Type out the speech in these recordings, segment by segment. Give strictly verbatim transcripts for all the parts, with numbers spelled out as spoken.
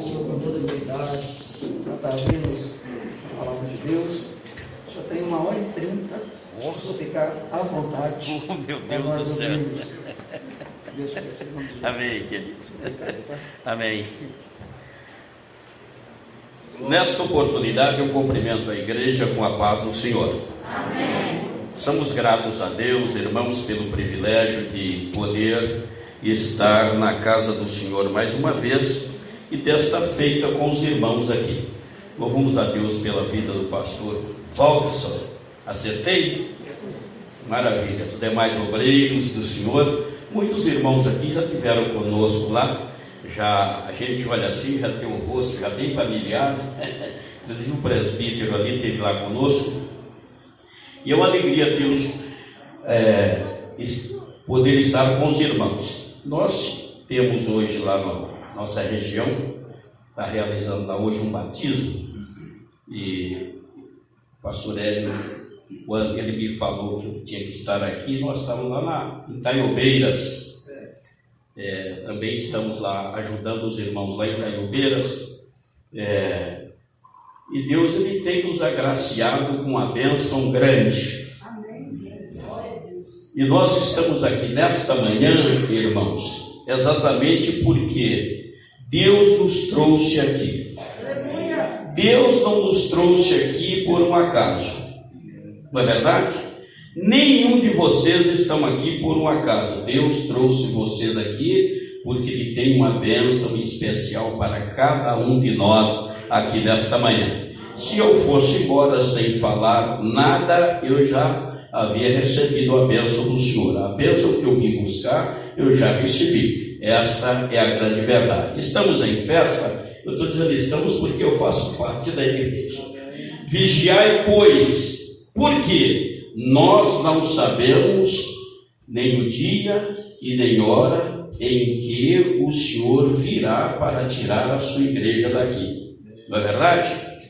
Senhor com toda a liberdade para trazermos a palavra de Deus. Já tem uma hora e trinta, posso ficar à vontade. Oh, meu Deus do céu. Deus te abençoe, em nome de Jesus. Amém, querido. Amém. Nesta oportunidade eu cumprimento a igreja com a paz do Senhor. Amém. Somos gratos a Deus, irmãos, pelo privilégio de poder estar na casa do Senhor mais uma vez e desta feita com os irmãos aqui. Louvamos a Deus pela vida do pastor Valson. Acertei? Maravilha. Os demais obreiros do Senhor, muitos irmãos aqui já tiveram conosco lá. Já a gente olha assim, já tem um rosto já bem familiar. Inclusive o presbítero ali esteve lá conosco. E é uma alegria Deus é, poder estar com os irmãos. Nós temos hoje lá na nossa região, está realizando lá hoje um batismo. E o pastor Hélio, quando ele me falou que eu tinha que estar aqui, nós estávamos lá na, em Itaiobeiras. É, também estamos lá ajudando os irmãos lá em Itaiobeiras. É, e Deus ele tem nos agraciado com uma bênção grande. E nós estamos aqui nesta manhã, irmãos, exatamente porque Deus nos trouxe aqui. Deus não nos trouxe aqui por um acaso, não é verdade? Nenhum de vocês estão aqui por um acaso. Deus trouxe vocês aqui porque Ele tem uma bênção especial para cada um de nós aqui nesta manhã. Se eu fosse embora sem falar nada, eu já havia recebido a bênção do Senhor. A bênção que eu vim buscar, eu já recebi. Esta é a grande verdade. Estamos em festa. Eu estou dizendo estamos porque eu faço parte da igreja. Vigiai, pois, por quê? Nós não sabemos nem o dia e nem hora em que o Senhor virá para tirar a sua igreja daqui. Não é verdade?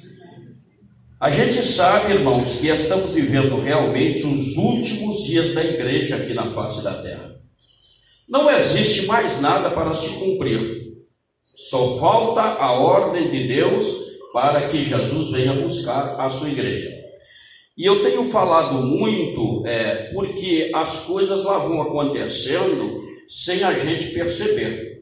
A gente sabe, irmãos, que estamos vivendo realmente os últimos dias da igreja aqui na face da terra. Não existe mais nada para se cumprir. Só falta a ordem de Deus para que Jesus venha buscar a sua igreja. E eu tenho falado muito é, porque as coisas lá vão acontecendo sem a gente perceber.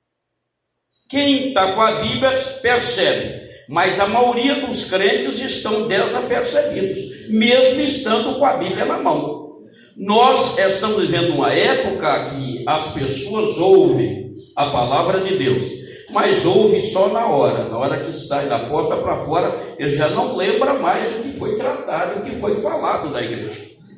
Quem está com a Bíblia percebe, mas a maioria dos crentes estão desapercebidos, mesmo estando com a Bíblia na mão. Nós estamos vivendo uma época que as pessoas ouvem a palavra de Deus, mas ouve só na hora, na hora que sai da porta para fora, ele já não lembra mais o que foi tratado, o que foi falado na igreja.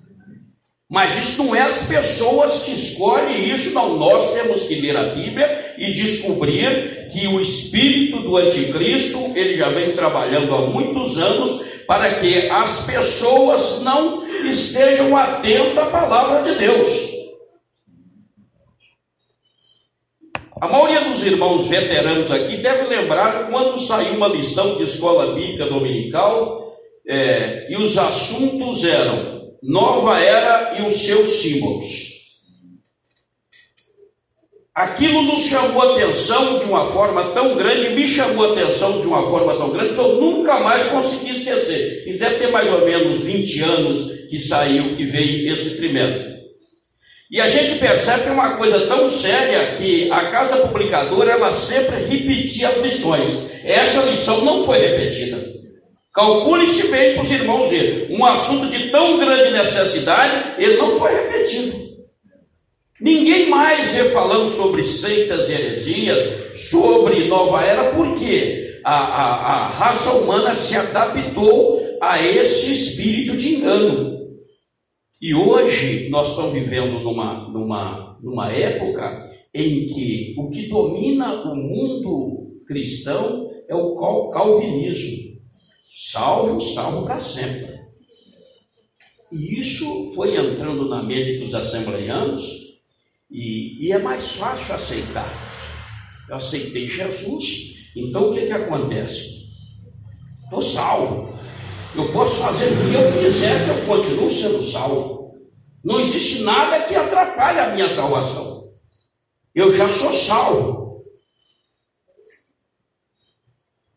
Mas isso não é as pessoas que escolhem isso, não. Nós temos que ler a Bíblia e descobrir que o espírito do anticristo, ele já vem trabalhando há muitos anos para que as pessoas não estejam atentas à palavra de Deus. A maioria dos irmãos veteranos aqui deve lembrar quando saiu uma lição de escola bíblica dominical é, e os assuntos eram Nova Era e os seus símbolos. Aquilo nos chamou a atenção de uma forma tão grande, me chamou a atenção de uma forma tão grande que eu nunca mais consegui esquecer. Isso deve ter mais ou menos vinte anos que saiu, que veio esse trimestre. E a gente percebe que é uma coisa tão séria que a casa publicadora, ela sempre repetia as lições. Essa lição não foi repetida. Calcule-se bem para os irmãos verem. Um assunto de tão grande necessidade, ele não foi repetido. Ninguém mais vê falando sobre seitas e heresias, sobre nova era, porque a, a, a raça humana se adaptou a esse espírito de engano. E hoje nós estamos vivendo numa, numa, numa época em que o que domina o mundo cristão é o calvinismo. Salvo, salvo para sempre. E isso foi entrando na mente dos assembleianos e, e é mais fácil aceitar. Eu aceitei Jesus, então o que, que acontece? Estou salvo. Eu posso fazer o que eu quiser, que eu continuo sendo salvo. Não existe nada que atrapalhe a minha salvação. Eu já sou salvo.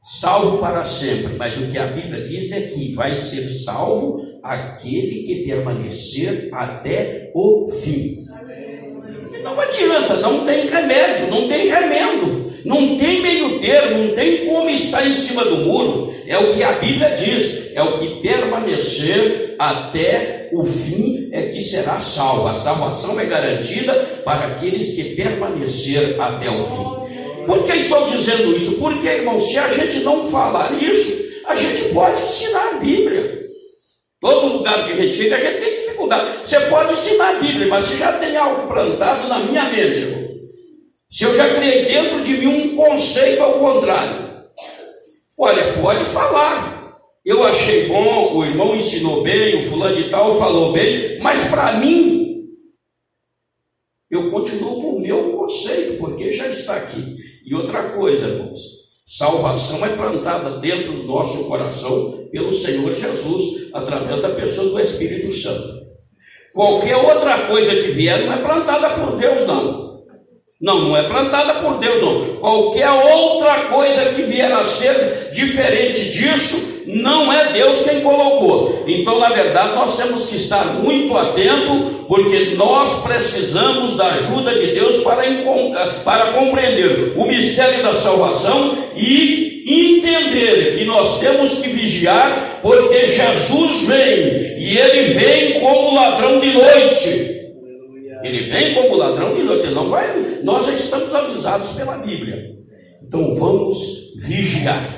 salvo para sempre, mas o que a Bíblia diz é que vai ser salvo aquele que permanecer até o fim. E não adianta, não tem remédio, não tem remendo, não tem meio termo, não tem como estar em cima do muro. É o que a Bíblia diz, é o que permanecer até o fim é que será salvo. A salvação é garantida para aqueles que permanecer até o fim. Por que estou dizendo isso? Porque, irmão, se a gente não falar isso, a gente pode ensinar a Bíblia. Todos os lugares que a gente chega, a gente tem dificuldade. Você pode ensinar a Bíblia, mas se já tem algo plantado na minha mente, irmão, se eu já criei dentro de mim um conceito ao contrário, olha, pode falar. Eu achei bom, o irmão ensinou bem, o fulano de tal falou bem, mas para mim, eu continuo com o meu conceito, porque já está aqui. E outra coisa, irmãos, salvação é plantada dentro do nosso coração pelo Senhor Jesus, através da pessoa do Espírito Santo. Qualquer outra coisa que vier não é plantada por Deus, não. Não, não é plantada por Deus, não. Qualquer outra coisa que vier a ser diferente disso, não é Deus quem colocou. Então, na verdade, nós temos que estar muito atentos, porque nós precisamos da ajuda de Deus para, para compreender o mistério da salvação e entender que nós temos que vigiar, porque Jesus vem, e Ele vem como ladrão de noite. Ele vem como ladrão de noite. Ele não vai, nós já estamos avisados pela Bíblia. Então vamos vigiar.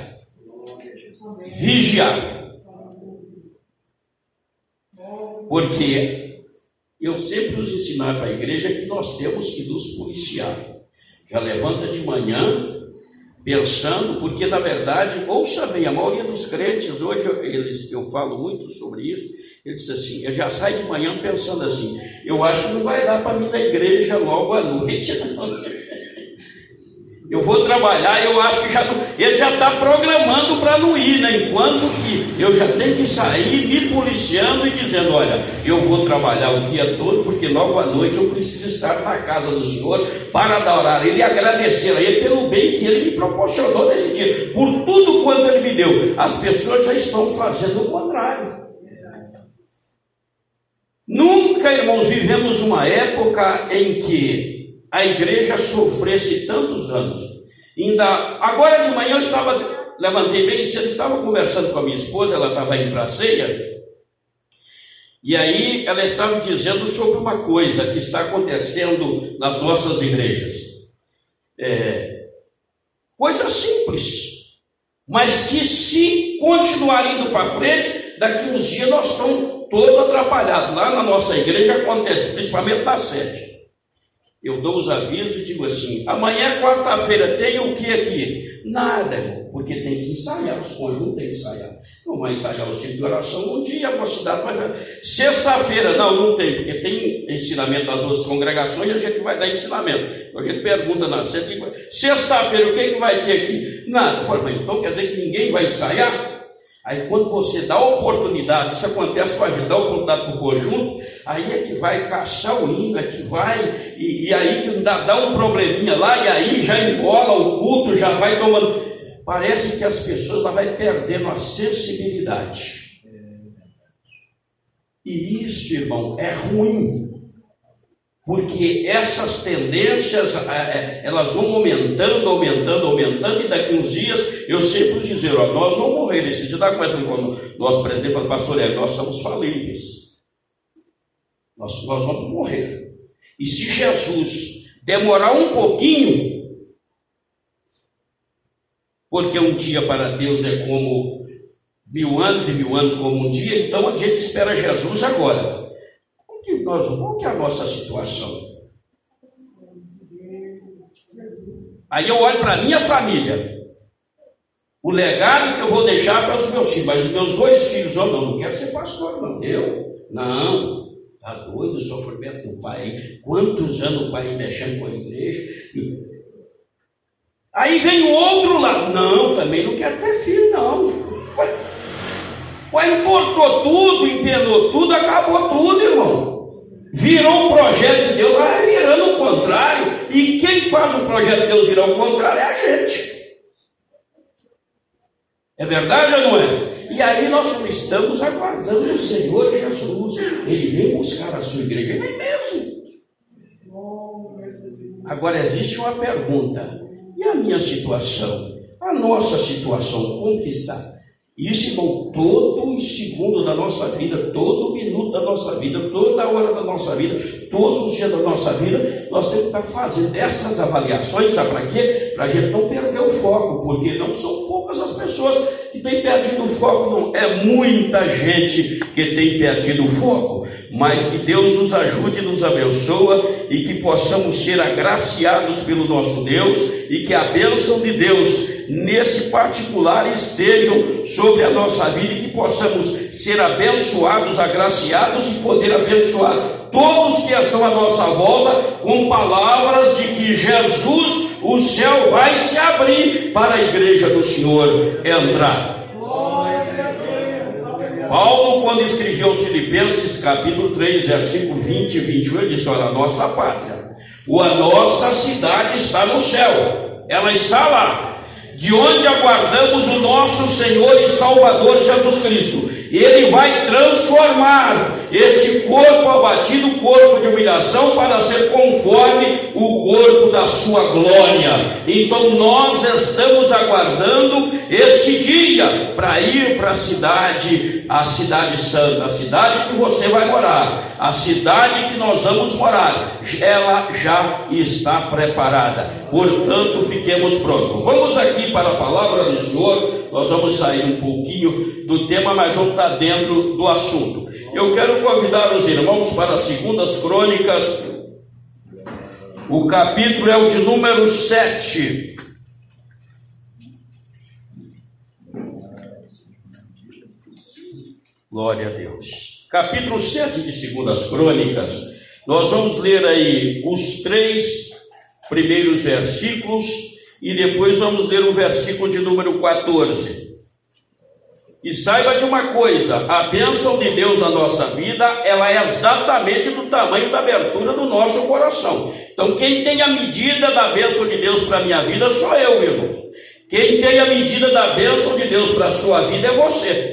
Vigiar. Porque eu sempre nos ensinar para a igreja que nós temos que nos policiar. Já levanta de manhã pensando, porque na verdade, ouça bem, a maioria dos crentes hoje, eles, eu falo muito sobre isso. Ele disse assim, eu já saio de manhã pensando assim, eu acho que não vai dar para mim na igreja logo à noite, não. Eu vou trabalhar, eu acho que já não, ele já está programando para não ir, né? Enquanto que eu já tenho que sair me policiando e dizendo, olha, eu vou trabalhar o dia todo, porque logo à noite eu preciso estar na casa do Senhor para adorar Ele e agradecer a Ele pelo bem que Ele me proporcionou nesse dia, por tudo quanto Ele me deu. As pessoas já estão fazendo o contrário. Nunca, irmãos, vivemos uma época em que a igreja sofresse tantos anos. Ainda agora de manhã eu estava, levantei bem cedo, estava conversando com a minha esposa, ela estava indo para a ceia, e aí ela estava dizendo sobre uma coisa que está acontecendo nas nossas igrejas. É, coisa simples, mas que se continuar indo para frente, daqui uns dias nós estamos todos atrapalhados. Lá na nossa igreja acontece, principalmente na sede. Eu dou os avisos e digo assim, amanhã, quarta-feira, tem o que aqui? Nada, irmão, porque tem que ensaiar, os conjuntos tem que ensaiar. Não vai ensaiar o ciclo de oração um dia, a mocidade, mas sexta-feira, não, não tem, porque tem ensinamento das outras congregações e a gente vai dar ensinamento. A gente pergunta na sexta, sexta-feira, o que, é que vai ter aqui? Nada. Eu falo, mas então quer dizer que ninguém vai ensaiar? Aí quando você dá a oportunidade, isso acontece com a gente, dá a oportunidade para o conjunto, aí é que vai caçar o hino, é que vai, e, e aí que dá, dá um probleminha lá, e aí já embola o culto, já vai tomando. Parece que as pessoas lá vai perdendo a sensibilidade. E isso, irmão, é ruim. Porque essas tendências, elas vão aumentando, aumentando, aumentando, e daqui uns dias, eu sempre dizer, ó, nós vamos morrer. Esse dia está conversando com o nosso presidente, falando, pastor, é, nós somos falíveis. Nós, nós vamos morrer. E se Jesus demorar um pouquinho, porque um dia para Deus é como mil anos e mil anos como um dia, então a gente espera Jesus agora. Que nós, qual que é a nossa situação? Aí eu olho para a minha família, o legado que eu vou deixar para os meus filhos, mas os meus dois filhos, oh, não, não quero ser pastor, não, eu, não, está doido o sofrimento do pai, quantos anos o pai mexendo com a igreja, aí vem o outro lado, não, também não quero ter filho, não, ué, importou tudo, empenou tudo, acabou tudo, irmão. Virou um projeto de Deus, vai virando o contrário. E quem faz o projeto de Deus virar o contrário é a gente. É verdade ou não é? E aí nós estamos aguardando o Senhor Jesus. Ele vem buscar a sua igreja. Ele é mesmo. Agora existe uma pergunta. E a minha situação? A nossa situação, como que está? Isso, irmão, todo segundo da nossa vida, todo minuto da nossa vida, toda hora da nossa vida, todos os dias da nossa vida, nós temos que estar fazendo essas avaliações, sabe para quê? Para a gente não perder o foco, porque não são poucas as pessoas que têm perdido o foco, não. É muita gente que tem perdido o foco, mas que Deus nos ajude, nos abençoe e que possamos ser agraciados pelo nosso Deus e que a bênção de Deus nesse particular estejam sobre a nossa vida e que possamos ser abençoados, agraciados e poder abençoar todos que estão à nossa volta com palavras de que Jesus, o céu vai se abrir para a igreja do Senhor entrar. Paulo, quando escreveu aos Filipenses, capítulo três, versículo vinte e vinte e um, ele disse: olha, a nossa pátria, ou a nossa cidade está no céu, ela está lá, de onde aguardamos o nosso Senhor e Salvador Jesus Cristo. Ele vai transformar este corpo abatido, corpo de humilhação, para ser conforme o corpo da sua glória. Então nós estamos aguardando este dia para ir para a cidade, a cidade santa, a cidade que você vai morar, a cidade que nós vamos morar. Ela já está preparada. Portanto, fiquemos prontos. Vamos aqui para a palavra do Senhor. Nós vamos sair um pouquinho do tema, mas vamos estar dentro do assunto. Eu quero convidar os irmãos para as Segundas Crônicas. O capítulo é o de número sete. Glória a Deus. Capítulo sete de Segundas Crônicas. Nós vamos ler aí os três primeiros versículos e depois vamos ler o versículo de número quatorze. E saiba de uma coisa: a bênção de Deus na nossa vida, ela é exatamente do tamanho da abertura do nosso coração. Então quem tem a medida da bênção de Deus para a minha vida sou eu, irmão. Quem tem a medida da bênção de Deus para a sua vida é você.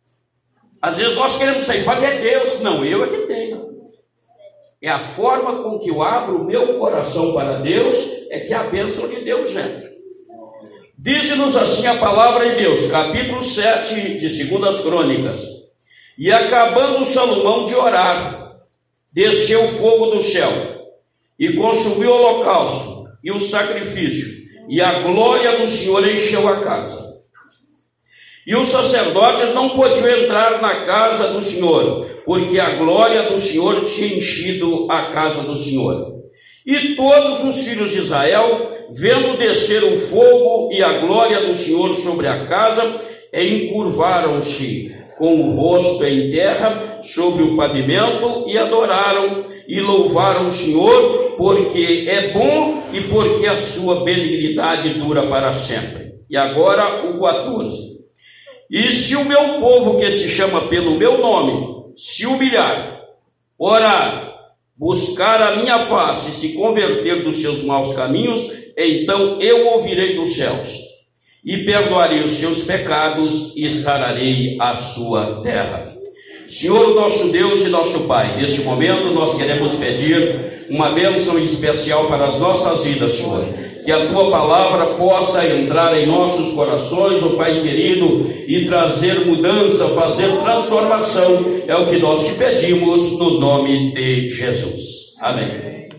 Às vezes nós queremos sair, fala, é Deus. Não, eu é que tenho. É a forma com que eu abro o meu coração para Deus, é que a bênção de Deus entra. Diz-nos assim a palavra de Deus, capítulo sete de Segundas Crônicas. E acabando Salomão de orar, desceu fogo do céu, e consumiu o holocausto e o sacrifício, e a glória do Senhor encheu a casa. E os sacerdotes não podiam entrar na casa do Senhor, porque a glória do Senhor tinha enchido a casa do Senhor. E todos os filhos de Israel, vendo descer o fogo e a glória do Senhor sobre a casa, encurvaram-se com o rosto em terra sobre o pavimento e adoraram e louvaram o Senhor, porque é bom e porque a sua benignidade dura para sempre. E agora o quatorze. E se o meu povo, que se chama pelo meu nome, se humilhar, orar, buscar a minha face e se converter dos seus maus caminhos, então eu ouvirei dos céus e perdoarei os seus pecados e sararei a sua terra. Senhor, nosso Deus e nosso Pai, neste momento nós queremos pedir uma bênção especial para as nossas vidas, Senhor. Que a Tua palavra possa entrar em nossos corações, ó Pai querido, e trazer mudança, fazer transformação. É o que nós te pedimos no nome de Jesus. Amém.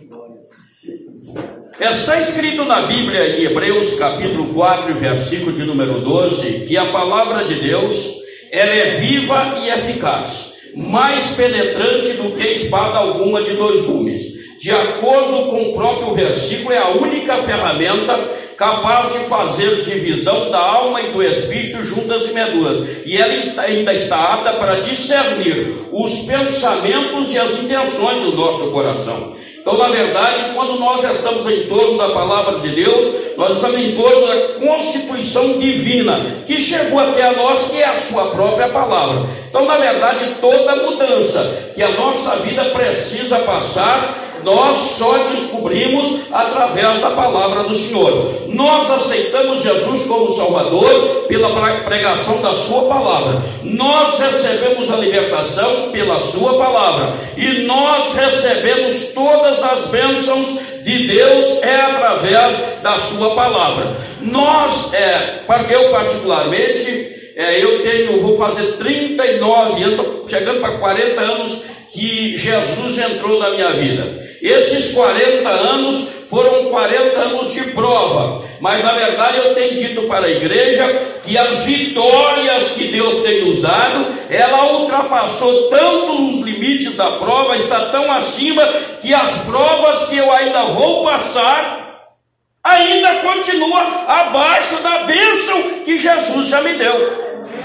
Está escrito na Bíblia, em Hebreus capítulo quatro, versículo de número doze, que a palavra de Deus, ela é viva e eficaz, mais penetrante do que espada alguma de dois gumes. De acordo com o próprio versículo, é a única ferramenta capaz de fazer divisão da alma e do espírito, juntas e medulas, e ela está, ainda está apta para discernir os pensamentos e as intenções do nosso coração. Então, na verdade, quando nós estamos em torno da palavra de Deus, nós estamos em torno da constituição divina, que chegou até a nós, que é a sua própria palavra. Então, na verdade, toda mudança que a nossa vida precisa passar, nós só descobrimos através da palavra do Senhor. Nós aceitamos Jesus como Salvador pela pregação da sua palavra. Nós recebemos a libertação pela sua palavra. E nós recebemos todas as bênçãos de Deus é através da sua palavra. Nós, é, eu particularmente, é, eu tenho, vou fazer trinta e nove anos, chegando para quarenta anos que Jesus entrou na minha vida. Esses quarenta anos foram quarenta anos de prova, mas na verdade eu tenho dito para a igreja que as vitórias que Deus tem nos dado, ela ultrapassou tanto os limites da prova, está tão acima que as provas que eu ainda vou passar, ainda continua abaixo da bênção que Jesus já me deu.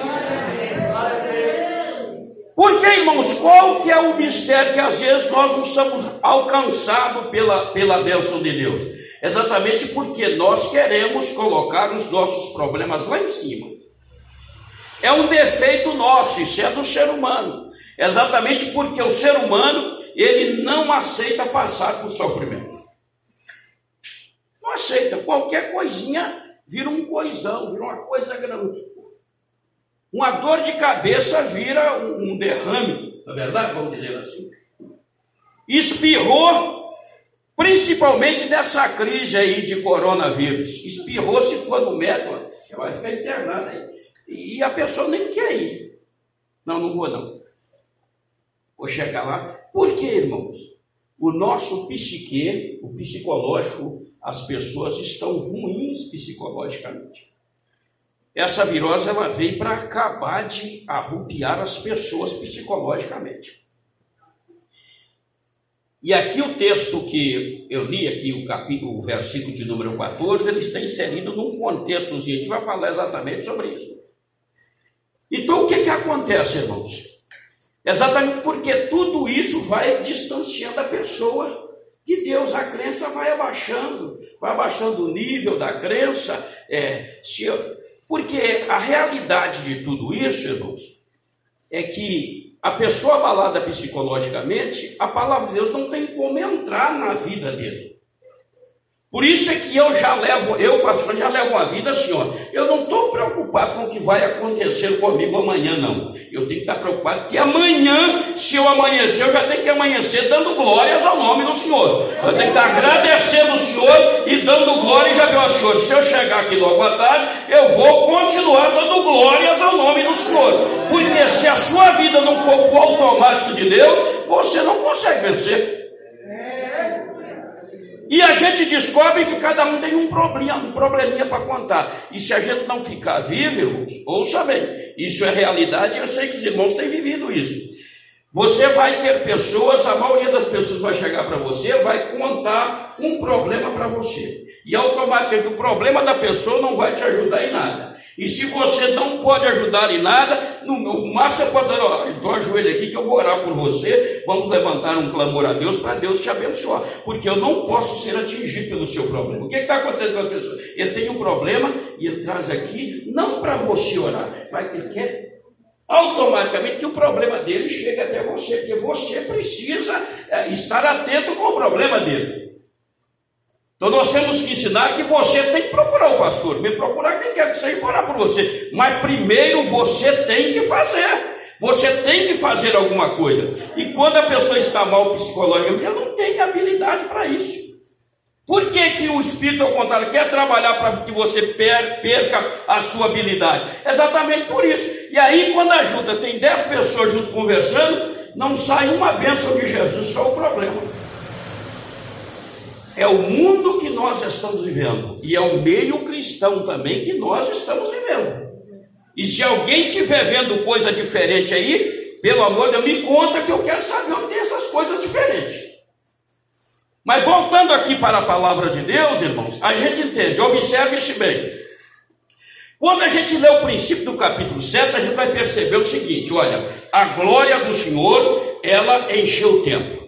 Porque, irmãos, qual que é o mistério que às vezes nós não somos alcançados pela, pela bênção de Deus? Exatamente porque nós queremos colocar os nossos problemas lá em cima. É um defeito nosso, isso é do ser humano. Exatamente porque o ser humano, ele não aceita passar por sofrimento. Não aceita, qualquer coisinha vira um coisão, vira uma coisa grande. Uma dor de cabeça vira um derrame, na verdade, vamos dizer assim. Espirrou, principalmente nessa crise aí de coronavírus. Espirrou, se for no médico, você vai ficar internado aí. E a pessoa nem quer ir. Não, não vou não. Vou chegar lá. Por quê, irmãos? O nosso psique, o psicológico, as pessoas estão ruins psicologicamente. Essa virose ela veio para acabar de arrupiar as pessoas psicologicamente. E aqui o texto que eu li aqui, o capítulo, o versículo de número quatorze, ele está inserido num contextozinho que vai falar exatamente sobre isso. Então o que que acontece, irmãos? Exatamente porque tudo isso vai distanciando a pessoa de Deus, a crença vai abaixando, vai abaixando o nível da crença, é, se eu, porque a realidade de tudo isso, irmãos, é que a pessoa abalada psicologicamente, a palavra de Deus não tem como entrar na vida dele. Por isso é que eu já levo, eu particularmente já levo uma vida assim, ó, eu não estou preocupado com o que vai acontecer comigo amanhã, não. Eu tenho que estar preocupado que amanhã, se eu amanhecer, eu já tenho que amanhecer dando glórias ao nome do Senhor. Eu tenho que estar agradecendo o Senhor e dando glórias a Deus. Senhor, se eu chegar aqui logo à tarde, eu vou continuar dando glórias ao nome do Senhor. Porque se a sua vida não for o automático de Deus, você não consegue vencer. E a gente descobre que cada um tem um problema, um probleminha para contar. E se a gente não ficar vivo, irmãos, ouça bem, isso é realidade e eu sei que os irmãos têm vivido isso. Você vai ter pessoas, a maioria das pessoas vai chegar para você, vai contar um problema para você. E automaticamente o problema da pessoa não vai te ajudar em nada. E se você não pode ajudar em nada, no, no máximo você pode dizer, ó, então ajoelha aqui que eu vou orar por você, vamos levantar um clamor a Deus para Deus te abençoar, porque eu não posso ser atingido pelo seu problema. O que está acontecendo com as pessoas? Ele tem um problema e ele traz aqui, não para você orar, mas ele quer automaticamente que o problema dele chegue até você, porque você precisa é, estar atento com o problema dele. Então nós temos que ensinar que você tem que procurar o pastor, me procurar quem quer que seja orar por você, mas primeiro você tem que fazer, você tem que fazer alguma coisa. E quando a pessoa está mal psicologicamente, ela não tem habilidade para isso. Por que que o Espírito, ao contrário, quer trabalhar para que você perca a sua habilidade? Exatamente por isso. E aí quando a junta tem dez pessoas junto conversando, não sai uma bênção de Jesus, só o problema. É o mundo que nós estamos vivendo, e é o meio cristão também que nós estamos vivendo. E se alguém estiver vendo coisa diferente aí, pelo amor de Deus, me conta que eu quero saber onde tem essas coisas diferentes. Mas voltando aqui para a palavra de Deus, irmãos, a gente entende, observe-se bem. Quando a gente lê o princípio do capítulo sete, a gente vai perceber o seguinte, olha, a glória do Senhor, ela encheu o templo.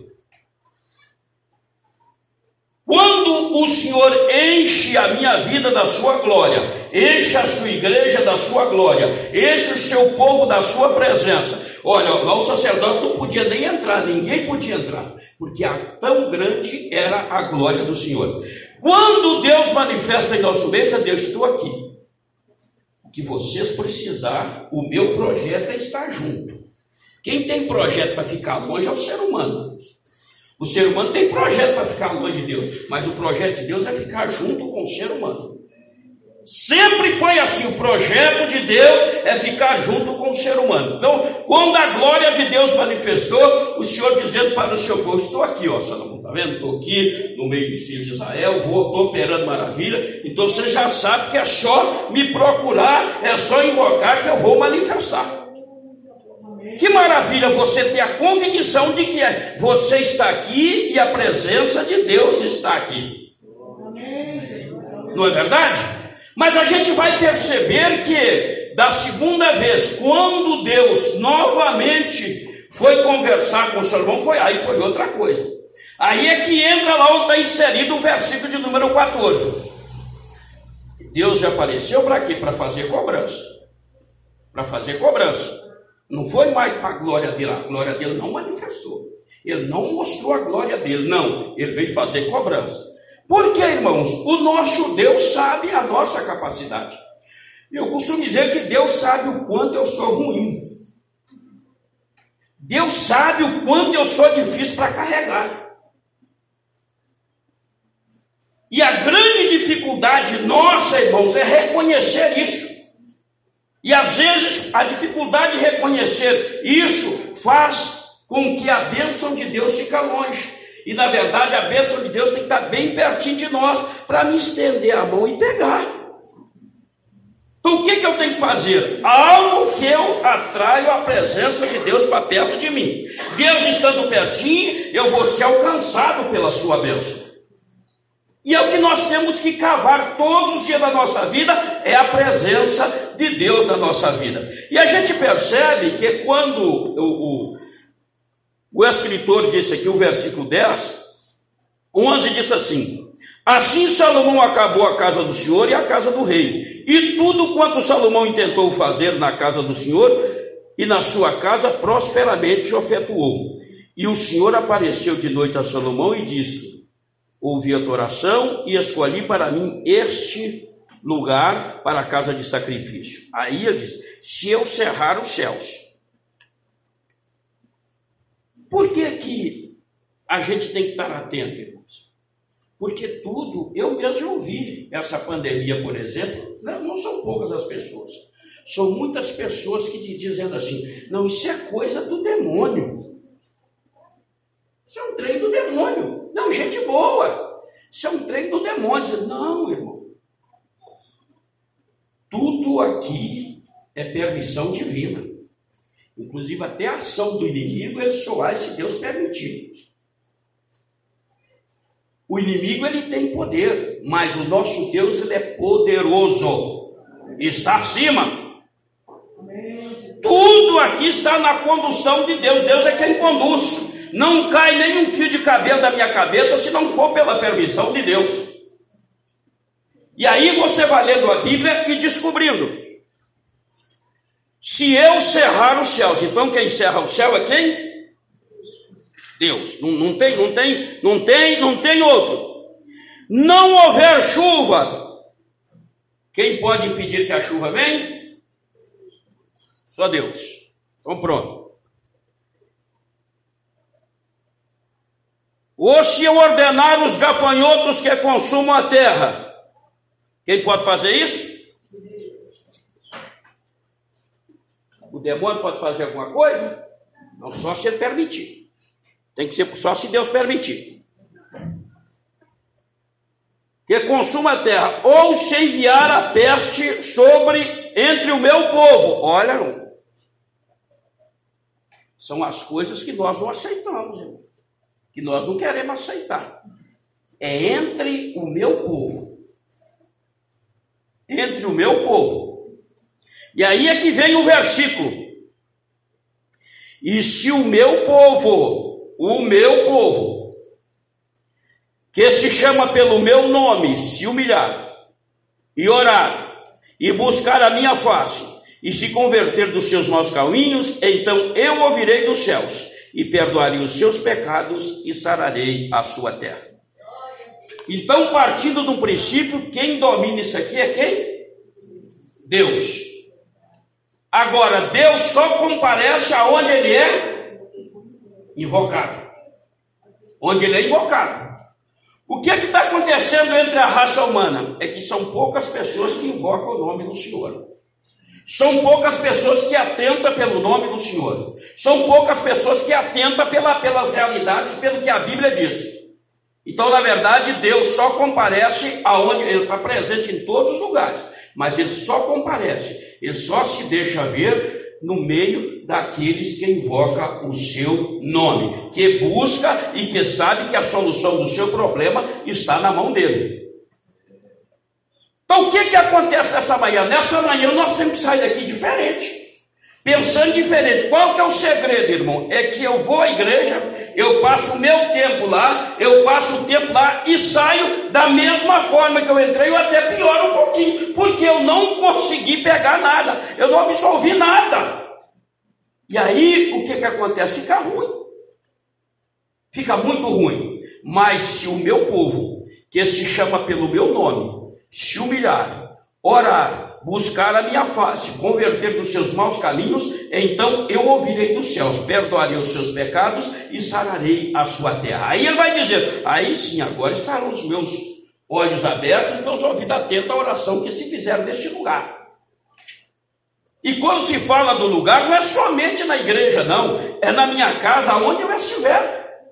Quando o Senhor enche a minha vida da sua glória, enche a sua igreja da sua glória, enche o seu povo da sua presença. Olha, lá o sacerdote não podia nem entrar, ninguém podia entrar. porque a tão grande era a glória do Senhor. Quando Deus manifesta em nosso meio, Deus, estou aqui. O que vocês precisar, o meu projeto é estar junto. Quem tem projeto para ficar longe é o ser humano. O ser humano tem projeto para ficar longe de Deus, mas o projeto de Deus é ficar junto com o ser humano. Sempre foi assim, o projeto de Deus é ficar junto com o ser humano. Então, quando a glória de Deus manifestou, o Senhor dizendo para o seu povo, estou aqui, ó, Salomão, está vendo? Estou aqui no meio dos filhos de Israel, vou, estou operando maravilha, então você já sabe que é só me procurar, é só invocar que eu vou manifestar. Que maravilha você ter a convicção de que você está aqui e a presença de Deus está aqui. Não é verdade? Mas a gente vai perceber que da segunda vez, quando Deus novamente foi conversar com Salomão, foi aí foi outra coisa. Aí é que entra lá onde está inserido o versículo de número quatorze. Deus já apareceu para quê? Para fazer cobrança. Para fazer cobrança. Não foi mais para a glória dele, a glória dele não manifestou. Ele não mostrou a glória dele, não. Ele veio fazer cobrança. Porque, irmãos, o nosso Deus sabe a nossa capacidade. Eu costumo dizer que Deus sabe o quanto eu sou ruim. Deus sabe o quanto eu sou difícil para carregar. E a grande dificuldade nossa, irmãos, é reconhecer isso. E às vezes a dificuldade de reconhecer isso faz com que a bênção de Deus fique longe. E na verdade a bênção de Deus tem que estar bem pertinho de nós para me estender a mão e pegar. Então o que, que eu tenho que fazer? Algo que eu atraio a presença de Deus para perto de mim. Deus estando pertinho, eu vou ser alcançado pela sua bênção. E é o que nós temos que cavar todos os dias da nossa vida, é a presença de Deus na nossa vida. E a gente percebe que quando o, o, o escritor disse aqui, o versículo dez, onze diz assim: assim Salomão acabou a casa do Senhor e a casa do rei, e tudo quanto Salomão intentou fazer na casa do Senhor e na sua casa prosperamente se efetuou. E o Senhor apareceu de noite a Salomão e disse: ouvi a tua oração e escolhi para mim este lugar para a casa de sacrifício. Aí ele diz: se eu cerrar os céus. Por que que a gente tem que estar atento, irmãos? Porque tudo, eu mesmo ouvi essa pandemia, por exemplo, não são poucas as pessoas. São muitas pessoas que te dizendo assim: não, isso é coisa do demônio. Isso é um trem do demônio. Não, gente boa. Isso é um trem do demônio. Não, irmão. Tudo aqui é permissão divina. Inclusive até a ação do inimigo, ele só vai se Deus permitir. O inimigo, ele tem poder, mas o nosso Deus, ele é poderoso. Está acima. Tudo aqui está na condução de Deus. Deus é quem conduz. Não cai nenhum fio de cabelo da minha cabeça se não for pela permissão de Deus. E aí você vai lendo a Bíblia e descobrindo. Se eu cerrar os céus, então quem cerra o céu é quem? Deus. Não, não tem, não tem, não tem, não tem outro. Não houver chuva, quem pode impedir que a chuva venha? Só Deus. Então pronto. Ou se eu ordenar os gafanhotos que consumam a terra, quem pode fazer isso? O demônio pode fazer alguma coisa? Não, só se ele permitir. Tem que ser só se Deus permitir. Que consuma a terra, ou se enviar a peste sobre entre o meu povo. Olha, não. São as coisas que nós não aceitamos, irmão. Que nós não queremos aceitar. É entre o meu povo. Entre o meu povo. E aí é que vem o versículo. E se o meu povo, o meu povo, que se chama pelo meu nome, se humilhar, e orar, e buscar a minha face, e se converter dos seus maus caminhos, então eu ouvirei dos céus, e perdoarei os seus pecados e sararei a sua terra. Então, partindo do princípio, quem domina isso aqui é quem? Deus. Agora, Deus só comparece aonde ele é invocado. Onde ele é invocado. O que é que está acontecendo entre a raça humana? É que são poucas pessoas que invocam o nome do Senhor. São poucas pessoas que atentam pelo nome do Senhor. São poucas pessoas que atentam pela, pelas realidades, pelo que a Bíblia diz. Então, na verdade, Deus só comparece aonde ele está presente em todos os lugares. Mas ele só comparece, ele só se deixa ver no meio daqueles que invocam o seu nome, que busca e que sabe que a solução do seu problema está na mão dele. Então o que que acontece nessa manhã? Nessa manhã nós temos que sair daqui diferente, pensando diferente. Qual que é o segredo, irmão? É que eu vou à igreja, eu passo o meu tempo lá, eu passo o tempo lá e saio da mesma forma que eu entrei, ou até pior um pouquinho, porque eu não consegui pegar nada, eu não absorvi nada. E aí, o que que acontece? Fica ruim. Fica muito ruim. Mas se o meu povo, que se chama pelo meu nome, se humilhar, orar, buscar a minha face, converter dos seus maus caminhos, então eu ouvirei dos céus, perdoarei os seus pecados e sararei a sua terra. Aí ele vai dizer, aí sim, agora estarão os meus olhos abertos, meus ouvidos atentos à oração que se fizeram neste lugar. E quando se fala do lugar, não é somente na igreja, não. É na minha casa, aonde eu estiver.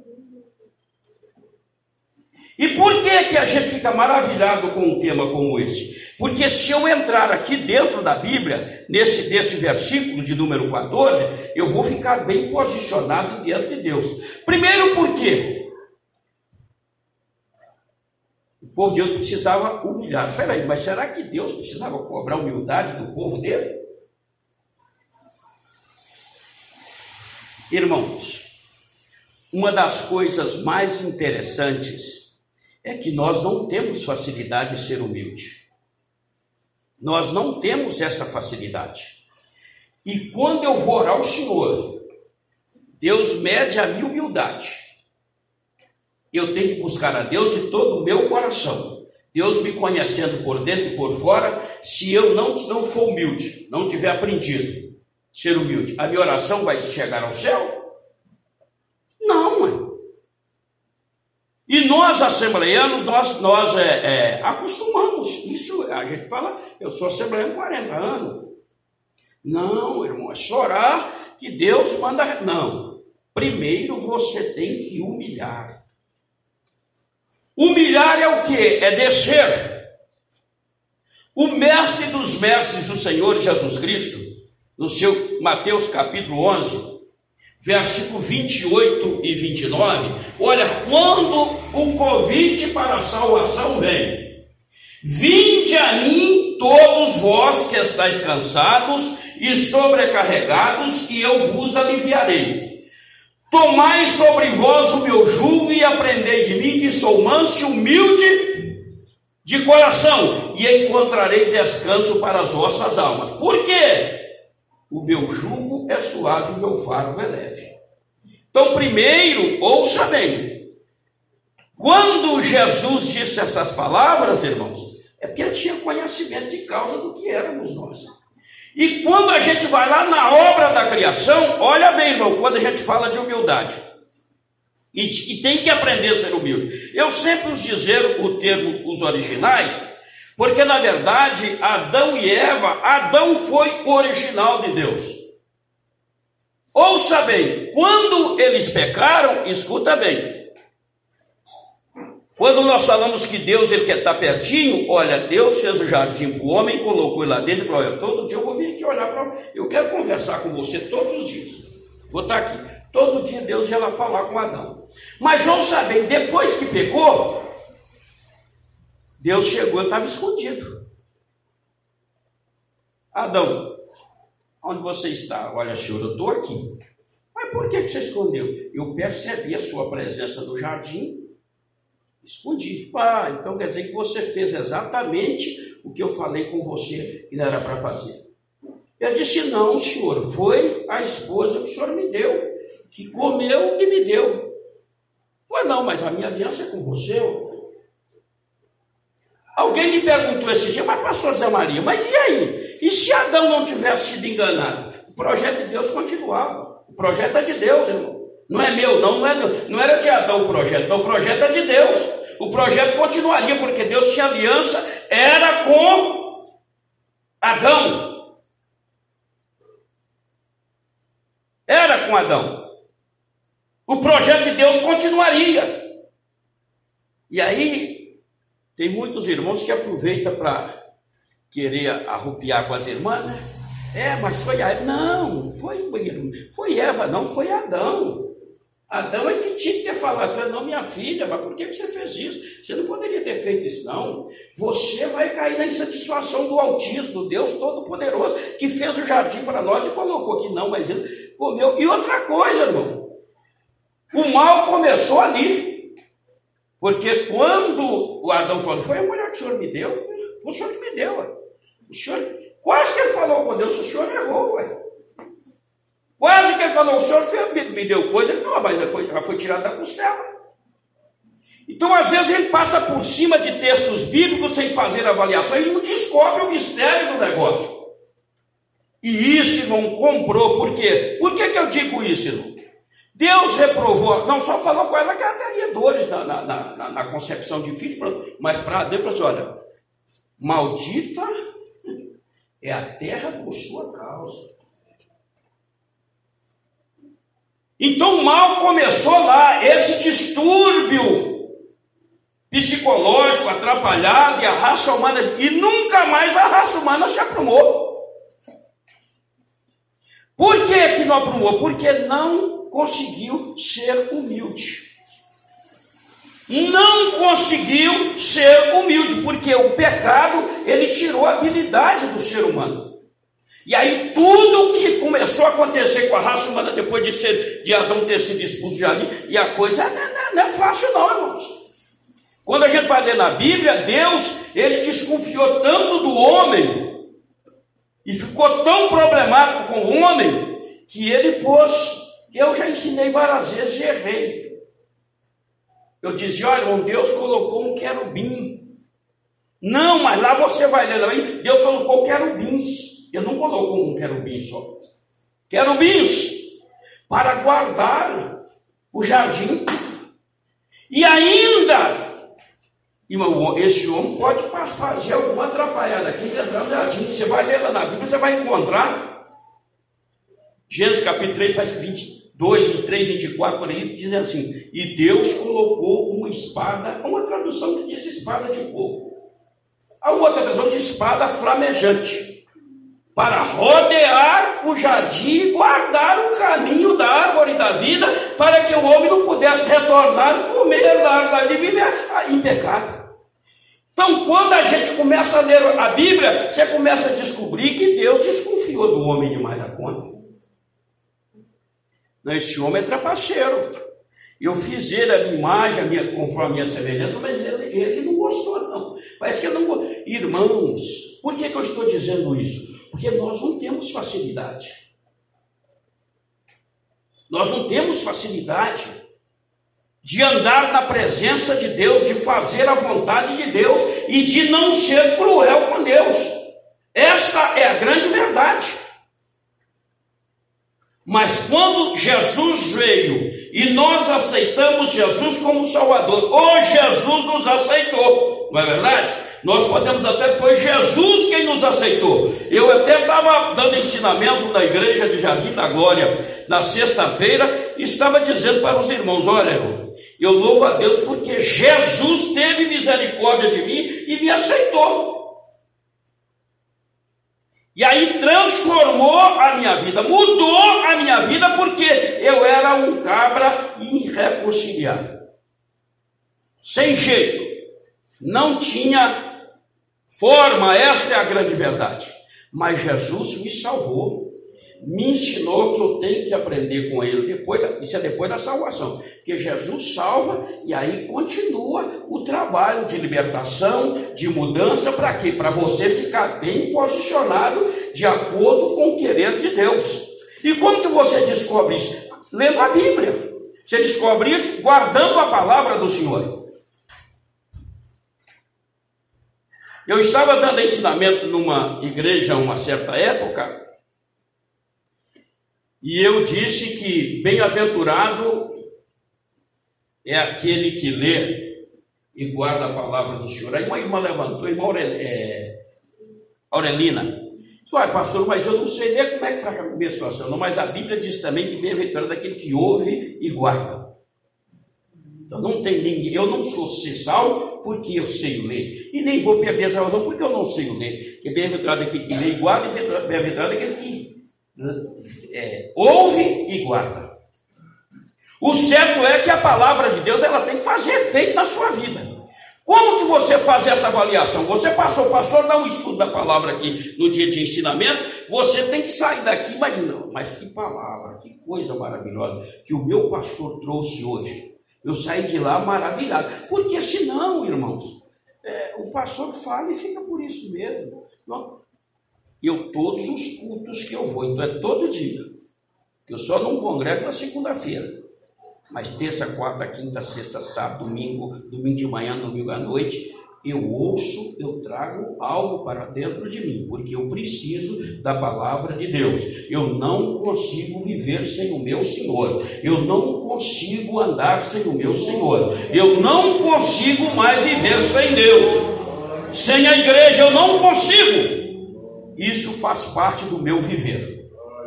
E por que que a gente fica maravilhado com um tema como esse? Porque se eu entrar aqui dentro da Bíblia, nesse desse versículo de número quatorze, eu vou ficar bem posicionado diante de Deus. Primeiro, por quê? O povo de Deus precisava humilhar. Espera aí, mas será que Deus precisava cobrar a humildade do povo dele? Irmãos, uma das coisas mais interessantes é que nós não temos facilidade de ser humilde. Nós não temos essa facilidade. E quando eu vou orar ao Senhor, Deus mede a minha humildade. Eu tenho que buscar a Deus de todo o meu coração. Deus me conhecendo por dentro e por fora, se eu não, não for humilde, não tiver aprendido ser humilde, a minha oração vai chegar ao céu? Não, mãe. E nós, assembleianos, nós, nós é, é, acostumamos. Isso, a gente fala, eu sou assembleiano há quarenta anos. Não, irmão, é só orar que Deus manda. Não. Primeiro você tem que humilhar. Humilhar é o quê? É descer. O mestre dos mestres, o Senhor Jesus Cristo, no seu Mateus capítulo onze, versículo vinte e oito e vinte e nove, olha, quando o convite para a salvação vem, vinde a mim todos vós que estáis cansados e sobrecarregados, e eu vos aliviarei. Tomai sobre vós o meu jugo e aprendei de mim, que sou manso e humilde de coração, e encontrarei descanso para as vossas almas. Por quê? O meu jugo é suave e o meu fardo é leve. Então, primeiro, ouça bem. Quando Jesus disse essas palavras, irmãos, é porque ele tinha conhecimento de causa do que éramos nós. E quando a gente vai lá na obra da criação, olha bem, irmão, quando a gente fala de humildade, e, e tem que aprender a ser humilde. Eu sempre os dizer o termo, os originais, porque na verdade, Adão e Eva, Adão foi o original de Deus. Ouça bem, quando eles pecaram, escuta bem. Quando nós falamos que Deus ele quer estar pertinho, olha, Deus fez o jardim para o homem, colocou ele lá dentro e falou, olha, todo dia eu vou vir aqui olhar para... Eu quero conversar com você todos os dias. Vou estar aqui. Todo dia Deus ia lá falar com Adão. Mas ouça bem, depois que pecou, Deus chegou, ele estava escondido. Adão, onde você está? Olha, Senhor, eu estou aqui. Mas por que você escondeu? Eu percebi a sua presença no jardim, escondi. Ah, então quer dizer que você fez exatamente o que eu falei com você que não era para fazer. Eu disse, não, Senhor, foi a esposa que o Senhor me deu, que comeu e me deu. Ué, não, mas a minha aliança é com você. Alguém me perguntou esse dia, mas pastor Zé Maria, mas e aí? E se Adão não tivesse sido enganado? O projeto de Deus continuava. O projeto é de Deus, irmão. Não é meu, não, não, é, não era de Adão o projeto, não, o projeto é de Deus. O projeto continuaria, porque Deus tinha aliança, era com Adão. Era com Adão. O projeto de Deus continuaria. E aí, tem muitos irmãos que aproveitam para querer arrupiar com as irmãs, né? É, mas foi a Eva. Não, foi, foi Eva, não, foi Adão. Adão é que tinha que ter falado, não, minha filha, mas por que você fez isso? Você não poderia ter feito isso, não. Você vai cair na insatisfação do autismo, do Deus Todo-Poderoso, que fez o jardim para nós e colocou aqui, não, mas ele comeu. E outra coisa, irmão, o mal começou ali. Porque quando o Adão falou, foi a mulher que o Senhor me deu, o Senhor que me deu. O Senhor, quase que ele falou com Deus, o Senhor errou, ué. Quase que ele falou, o Senhor me deu coisa, não, mas ela foi, ela foi tirada da costela. Então, às vezes, ele passa por cima de textos bíblicos sem fazer avaliação e não descobre o mistério do negócio. E isso, irmão, comprou. Por quê? Por que, que eu digo isso, irmão? Deus reprovou, não só falou com ela que ela teria dores na, na, na, na concepção de filhos, mas para Deus falou assim, olha, maldita é a terra por sua causa. Então o mal começou lá, esse distúrbio psicológico atrapalhado e a raça humana, e nunca mais a raça humana se aprumou. Por que que não aprumou? Porque não conseguiu ser humilde. Não conseguiu ser humilde, porque o pecado, ele tirou a habilidade do ser humano. E aí tudo que começou a acontecer com a raça humana depois de, ser, de Adão ter sido expulso do jardim, e a coisa não, não, não é fácil não, irmãos. Quando a gente vai ler na Bíblia, Deus, ele desconfiou tanto do homem, e ficou tão problemático com o homem, que ele pôs, eu já ensinei várias vezes e errei. Eu dizia, olha, irmão, Deus colocou um querubim. Não, mas lá você vai ler também, Deus colocou querubins. Ele não colocou um querubim só. Querubins para guardar o jardim. E ainda, irmão, esse homem pode fazer alguma atrapalhada aqui dentro do jardim. Você vai ler lá na Bíblia, você vai encontrar Gênesis capítulo três, parece que vinte e dois, vinte e três, vinte e quatro, por aí, dizendo assim, e Deus colocou uma espada, uma tradução que diz espada de fogo. A outra tradução diz espada flamejante, para rodear o jardim e guardar o caminho da árvore da vida, para que o homem não pudesse retornar e comer da árvore da vida e viver em pecado. Então, quando a gente começa a ler a Bíblia, você começa a descobrir que Deus desconfiou do homem demais da conta. Não, esse homem é trapaceiro. Eu fiz ele a minha imagem, a minha, conforme a minha semelhança, mas ele, ele não gostou, não. Parece que ele não gostou. Irmãos, por que, que eu estou dizendo isso? Porque nós não temos facilidade. Nós não temos facilidade de andar na presença de Deus, de fazer a vontade de Deus e de não ser cruel com Deus. Esta é a grande verdade. Mas quando Jesus veio e nós aceitamos Jesus como Salvador, ou Jesus nos aceitou, não é verdade? Nós podemos até, foi Jesus quem nos aceitou. Eu até estava dando ensinamento na igreja de Jardim da Glória na sexta-feira e estava dizendo para os irmãos, olha, eu louvo a Deus porque Jesus teve misericórdia de mim e me aceitou. E aí transformou a minha vida, mudou a minha vida, porque eu era um cabra irreconciliável. Sem jeito, não tinha forma, esta é a grande verdade. Mas Jesus me salvou, me ensinou que eu tenho que aprender com ele, depois da, isso é depois da salvação, que Jesus salva e aí continua o trabalho de libertação, de mudança, para quê? Para você ficar bem posicionado de acordo com o querer de Deus. E como que você descobre isso? Lendo a Bíblia. Você descobre isso guardando a palavra do Senhor. Eu estava dando ensinamento numa igreja uma certa época, e eu disse que bem-aventurado é aquele que lê e guarda a palavra do Senhor. Aí uma irmã levantou, a irmã Aurelina, disse: "Uai, pastor, mas eu não sei ler, como é que faz a minha situação?" Não, mas a Bíblia diz também que bem-aventurado é aquele que ouve e guarda. Então não tem ninguém, eu não sou salvo porque eu sei ler, e nem vou perder a salvação porque eu não sei ler. Porque bem-aventurado é aquele que lê e guarda, e bem-aventurado é aquele que é, ouve e guarda. O certo é que a palavra de Deus ela tem que fazer efeito na sua vida. Como que você faz essa avaliação? Você passou, pastor, dá um estudo da palavra aqui no dia de ensinamento, você tem que sair daqui imaginando, mas que palavra, que coisa maravilhosa que o meu pastor trouxe hoje. Eu saí de lá maravilhado, porque senão, irmãos, é, o pastor fala e fica por isso mesmo. Não, eu, todos os cultos que eu vou, então é todo dia, eu só não congrego na segunda-feira, mas terça, quarta, quinta, sexta, sábado, domingo, domingo de manhã, domingo à noite, eu ouço, eu trago algo para dentro de mim, porque eu preciso da palavra de Deus. Eu não consigo viver sem o meu Senhor, eu não consigo andar sem o meu Senhor, eu não consigo mais viver sem Deus, sem a igreja eu não consigo. Isso faz parte do meu viver.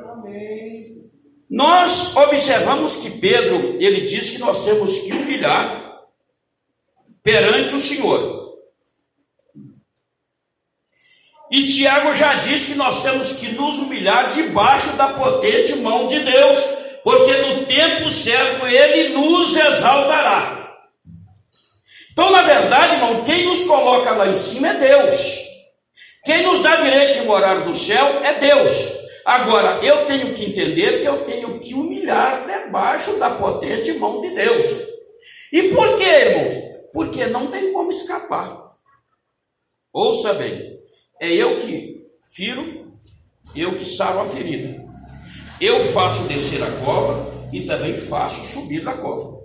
Nós observamos que Pedro, ele diz que nós temos que humilhar perante o Senhor. E Tiago já diz que nós temos que nos humilhar debaixo da potente mão de Deus, porque no tempo certo Ele nos exaltará. Então, na verdade, irmão, quem nos coloca lá em cima é Deus. Quem nos dá direito de morar no céu é Deus. Agora, eu tenho que entender que eu tenho que humilhar debaixo da potente mão de Deus. E por quê, irmãos? Porque não tem como escapar. Ouça bem. É eu que firo, eu que saro a ferida. Eu faço descer a cova e também faço subir da cova.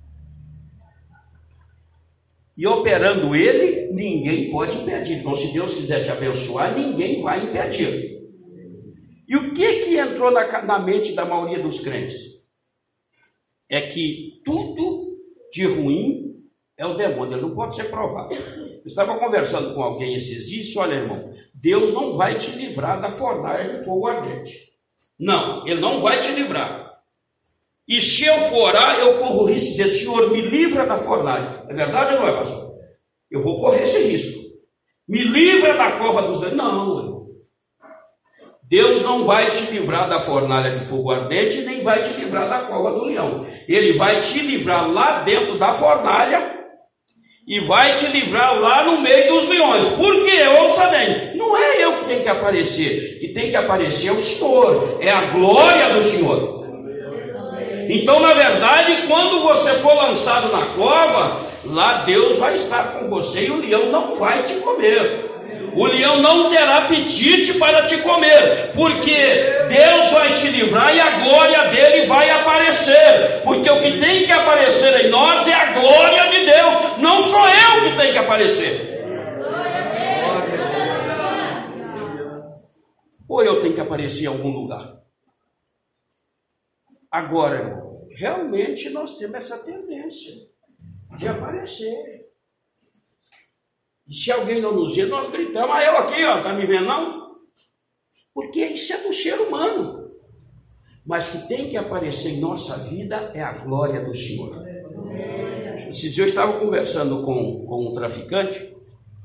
E operando ele, ninguém pode impedir. Então, se Deus quiser te abençoar, ninguém vai impedir. E o que que entrou na, na mente da maioria dos crentes? É que tudo de ruim é o demônio, ele não pode ser provado. Eu estava conversando com alguém esses dias e disse: olha, irmão, Deus não vai te livrar da fornalha de fogo ardente. Não, Ele não vai te livrar. E se eu for orar, eu corro o risco de dizer: Senhor, me livra da fornalha. É verdade ou não é, pastor? Eu vou correr esse risco. Me livra da cova dos leões. Não, irmão. Deus não vai te livrar da fornalha de fogo ardente, nem vai te livrar da cova do leão. Ele vai te livrar lá dentro da fornalha e vai te livrar lá no meio dos leões. Por quê? Ouça bem, não é eu que tenho que aparecer, que tem que aparecer é o Senhor, é a glória do Senhor. Então, na verdade, quando você for lançado na cova, lá Deus vai estar com você e o leão não vai te comer. O leão não terá apetite para te comer, porque Deus vai te livrar e a glória dele vai aparecer, porque o que tem que aparecer em nós é a glória de Deus, não sou eu que tenho que aparecer. Ou eu tenho que aparecer em algum lugar. Agora, realmente nós temos essa tendência de aparecer. E se alguém não nos vê, nós gritamos: ah, eu aqui, ó, tá me vendo não? Porque isso é do ser humano. Mas que tem que aparecer em nossa vida é a glória do Senhor. Esses dias eu estava conversando com, com um traficante,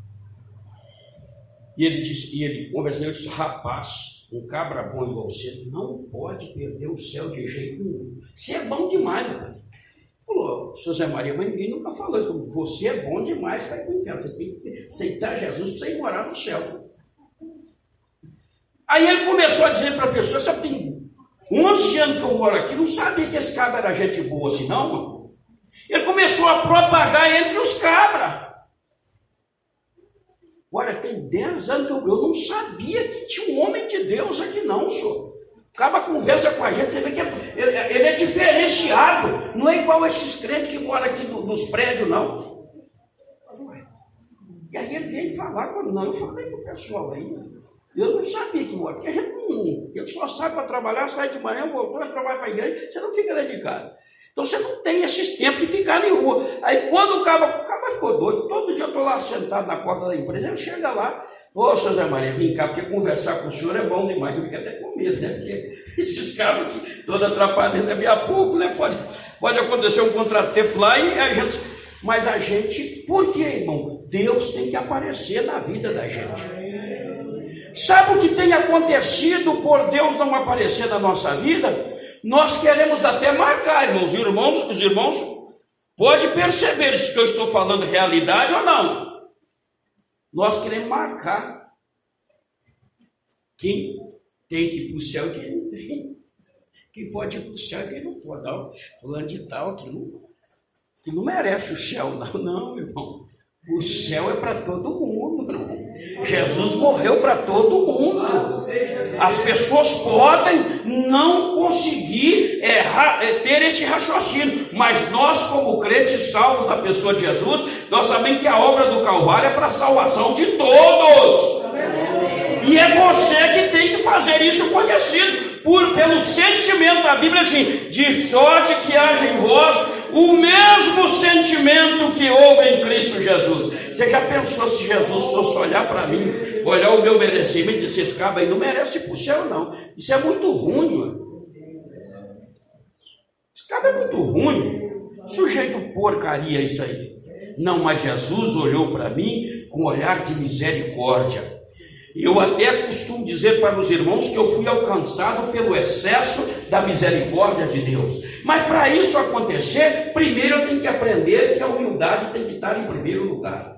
e ele disse, e ele conversando, eu disse: rapaz, um cabra bom igual você não pode perder o céu de jeito nenhum. Você é bom demais, rapaz. Falou: seu Zé Maria, mas ninguém nunca falou isso. Você é bom demais para ir para o inferno. Você tem que aceitar Jesus para você ir morar no céu. Aí ele começou a dizer para a pessoa: sabe, tem onze anos que eu moro aqui, não sabia que esse cabra era gente boa assim, não, mano. Ele começou a propagar entre os cabras. Olha, tem dez anos que eu, eu não sabia que tinha um homem de Deus aqui, não, senhor. Acaba conversa com a gente, você vê que ele, ele é diferenciado, não é igual esses crentes que moram aqui do, nos prédios, não. E aí ele veio falar comigo, não, eu falei com o pessoal aí, eu não sabia que mora, porque a gente não, ele só sai para trabalhar, sai de manhã, voltou, trabalha para a igreja, você não fica dentro de casa. Então você não tem esses tempos de ficar em rua. Aí quando o cara, o cara ficou doido, todo dia eu estou lá sentado na porta da empresa, ele chega lá, ô, seu Zé Maria, vem cá, porque conversar com o senhor é bom demais, eu fico até com medo, né? Porque esses cabos aqui, toda atrapalhada dentro da minha pouco, né? Pode, pode acontecer um contratempo lá e a gente. Mas a gente, por quê, irmão? Deus tem que aparecer na vida da gente. Sabe o que tem acontecido por Deus não aparecer na nossa vida? Nós queremos até marcar, irmãos. Os irmãos, os irmãos podem perceber se eu estou falando realidade ou não. Nós queremos marcar quem tem que ir para o céu e quem não tem. Quem pode ir para o céu e quem não pode. Não, fulano de tal, que não, que não merece o céu. Não, não, irmão. O céu é para todo mundo, irmão. Jesus morreu para todo mundo. As pessoas podem não conseguir é, ter esse raciocínio, mas nós, como crentes salvos da pessoa de Jesus, nós sabemos que a obra do Calvário é para a salvação de todos. E é você que tem que fazer isso conhecido por, pelo sentimento. A Bíblia diz assim: de sorte que haja em vós o mesmo sentimento que houve em Cristo Jesus. Você já pensou se Jesus fosse olhar para mim, olhar o meu merecimento e dizer: esse cabo aí não merece ir para o céu, não. Isso é muito ruim, mano. Esse cabo é muito ruim. Sujeito porcaria isso aí. Não, mas Jesus olhou para mim com um olhar de misericórdia. Eu até costumo dizer para os irmãos que eu fui alcançado pelo excesso da misericórdia de Deus. Mas para isso acontecer, primeiro eu tenho que aprender que a humildade tem que estar em primeiro lugar.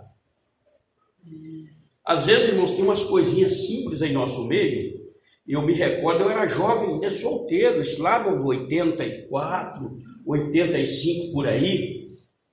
Às vezes, irmãos, tem umas coisinhas simples em nosso meio. Eu me recordo, eu era jovem, ainda solteiro, isso lá no oitenta e quatro, oitenta e cinco, por aí.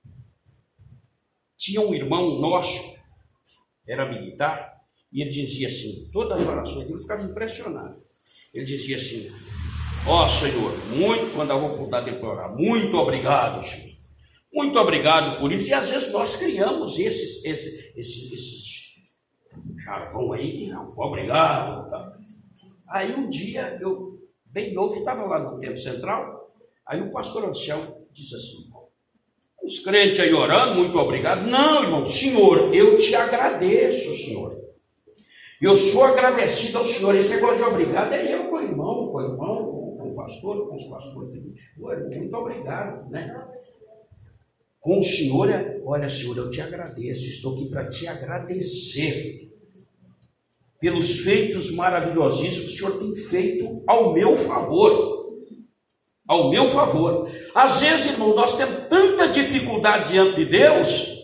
Tinha um irmão nosso, era militar, e ele dizia assim, todas as orações dele, eu ficava impressionado. Ele dizia assim: ó Senhor, muito, quando eu vou contar dele para orar, muito obrigado, Senhor. Muito obrigado por isso. E às vezes nós criamos esses, esses, esses, esses charvão aí, não, obrigado. Tá? Aí um dia, eu, bem novo, estava lá no Templo Central, aí o pastor Anselmo disse assim: os crentes aí orando, muito obrigado. Não, irmão, Senhor, eu te agradeço, Senhor. Eu sou agradecido ao Senhor. Esse negócio de obrigado é eu com o irmão, com o irmão, com o pastor, com os pastores. Muito obrigado, né? Com o Senhor, olha, Senhor, eu te agradeço. Estou aqui para te agradecer pelos feitos maravilhosíssimos que o Senhor tem feito ao meu favor. Ao meu favor. Às vezes, irmão, nós temos tanta dificuldade diante de Deus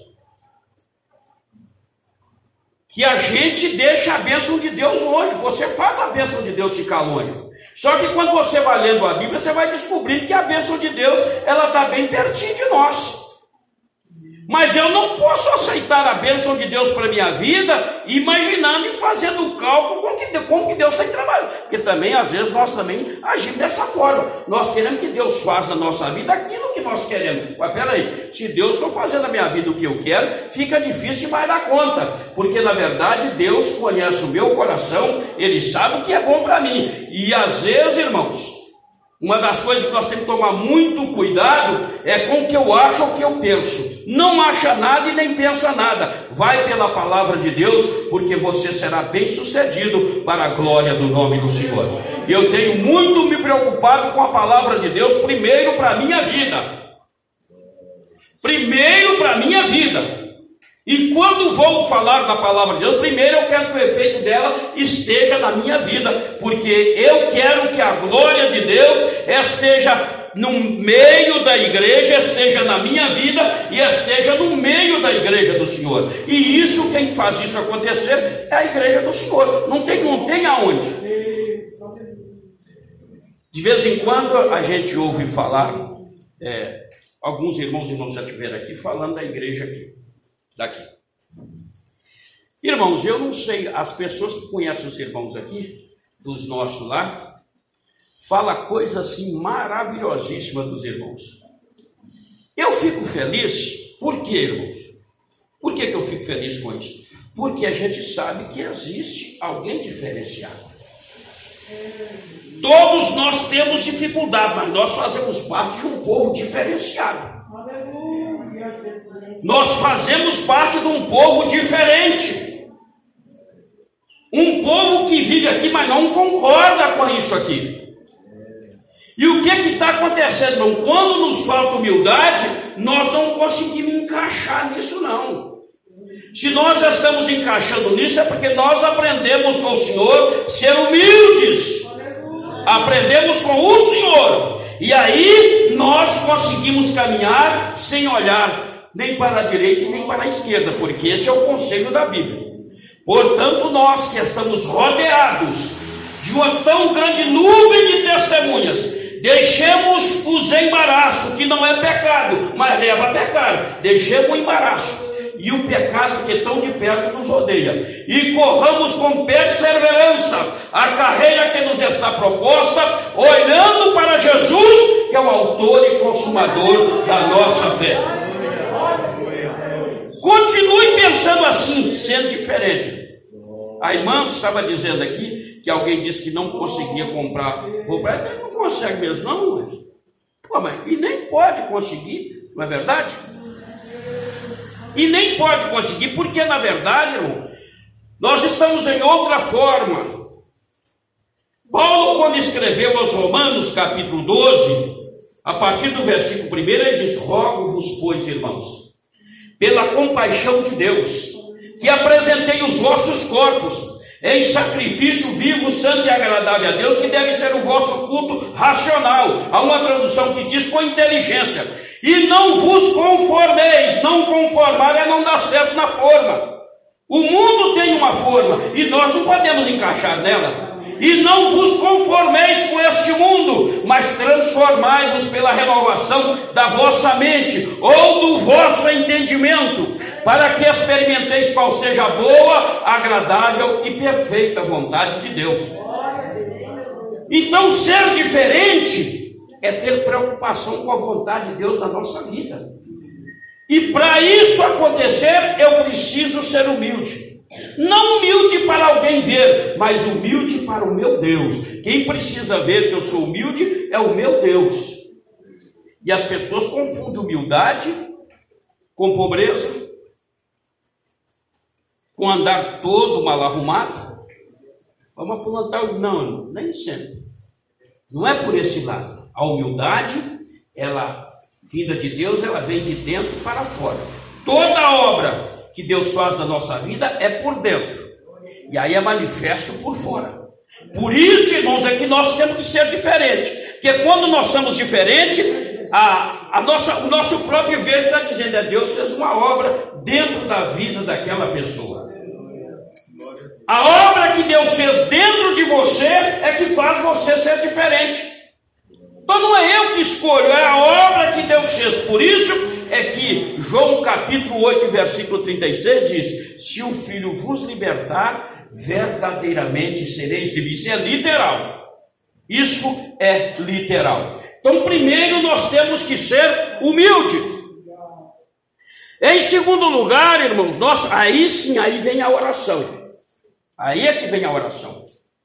que a gente deixa a bênção de Deus longe. Você faz a bênção de Deus ficar longe. Só que quando você vai lendo a Bíblia, você vai descobrindo que a bênção de Deus, ela está bem pertinho de nós. Mas eu não posso aceitar a bênção de Deus para a minha vida, imaginando e fazendo o cálculo com que, como que Deus está trabalhando. Porque também, às vezes, nós também agimos dessa forma. Nós queremos que Deus faça na nossa vida aquilo que nós queremos. Mas peraí, se Deus for fazer na minha vida o que eu quero, fica difícil demais dar conta. Porque, na verdade, Deus conhece o meu coração, Ele sabe o que é bom para mim. E, às vezes, irmãos, uma das coisas que nós temos que tomar muito cuidado é com o que eu acho ou o que eu penso. Não acha nada e nem pensa nada. Vai pela palavra de Deus, porque você será bem sucedido para a glória do nome do Senhor. Eu tenho muito me preocupado com a palavra de Deus, primeiro para a minha vida. Primeiro para a minha vida. E quando vou falar da palavra de Deus, primeiro eu quero que o efeito dela esteja na minha vida, porque eu quero que a glória de Deus esteja no meio da igreja, esteja na minha vida e esteja no meio da igreja do Senhor. E isso, quem faz isso acontecer é a igreja do Senhor. Não tem, não tem aonde. De vez em quando a gente ouve falar, é, alguns irmãos e irmãos já estiveram aqui falando da igreja aqui. Daqui. Irmãos, eu não sei, as pessoas que conhecem os irmãos aqui, dos nossos lá, fala coisa assim maravilhosíssima dos irmãos. Eu fico feliz, por quê, irmãos? Por que que eu fico feliz com isso? Porque a gente sabe que existe alguém diferenciado. Todos nós temos dificuldade, mas nós fazemos parte de um povo diferenciado. Nós fazemos parte de um povo diferente. Um povo que vive aqui, mas não concorda com isso aqui. E o que, que está acontecendo, irmão? Quando nos falta humildade, nós não conseguimos encaixar nisso, não. Se nós já estamos encaixando nisso, é porque nós aprendemos com o Senhor ser humildes. Aprendemos com o Senhor. E aí nós conseguimos caminhar sem olhar nem para a direita e nem para a esquerda, porque esse é o conselho da Bíblia. Portanto, nós que estamos rodeados de uma tão grande nuvem de testemunhas, deixemos os embaraços, que não é pecado, mas leva a pecar. Deixemos o embaraço e o pecado que tão de perto nos rodeia, e corramos com perseverança a carreira que nos está proposta, olhando para Jesus, que é o autor e consumador da nossa fé. Continue pensando assim, sendo diferente. A irmã estava dizendo aqui que alguém disse que não conseguia comprar roupa. Ele não consegue mesmo, não, mas, pô, mas e nem pode conseguir, não é verdade? E nem pode conseguir, porque na verdade, irmão, nós estamos em outra forma. Paulo, quando escreveu aos Romanos, capítulo doze, a partir do versículo primeiro, ele diz: rogo-vos, pois, irmãos, pela compaixão de Deus, que apresentei os vossos corpos em sacrifício vivo, santo e agradável a Deus, que deve ser o vosso culto racional. Há uma tradução que diz com inteligência. E não vos conformeis. Não conformar é não dar certo na forma. O mundo tem uma forma e nós não podemos encaixar nela. E não vos conformeis com este mundo, mas transformai-vos pela renovação da vossa mente ou do vosso entendimento, para que experimenteis qual seja a boa, agradável e perfeita vontade de Deus. Então, ser diferente é ter preocupação com a vontade de Deus na nossa vida. E para isso acontecer, eu preciso ser humilde. Não humilde para alguém ver, mas humilde para o meu Deus. Quem precisa ver que eu sou humilde é o meu Deus. E as pessoas confundem humildade com pobreza, com andar todo mal arrumado. Vamos afrontar o não, nem sempre. Não é por esse lado. A humildade, ela, vinda de Deus, ela vem de dentro para fora. Toda obra que Deus faz na nossa vida é por dentro, e aí é manifesto por fora. Por isso, irmãos, é que nós temos que ser diferentes, porque quando nós somos diferentes, a, a nossa, o nosso próprio ver está dizendo: é Deus fez uma obra dentro da vida daquela pessoa. A obra que Deus fez dentro de você é que faz você ser diferente. Então não é eu que escolho, é a obra que Deus fez. Por isso é que João capítulo oito, versículo trinta e seis diz: se o Filho vos libertar, verdadeiramente sereis livres. Isso é literal. Isso é literal. Então primeiro nós temos que ser humildes. Em segundo lugar, irmãos, nós, aí sim, aí vem a oração. Aí é que vem a oração.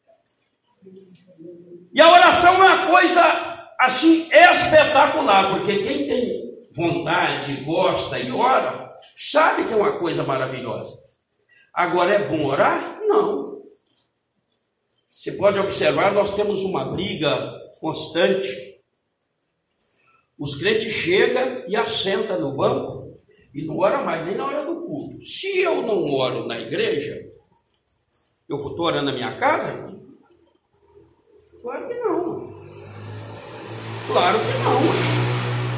E a oração é uma coisa assim espetacular, porque quem tem vontade, gosta e ora, sabe que é uma coisa maravilhosa. Agora, é bom orar? Não. Você pode observar, nós temos uma briga constante. Os crentes chegam e assentam no banco e não ora mais nem na hora do culto. Se eu não oro na igreja, eu estou orando na minha casa? Claro que não. Claro que não.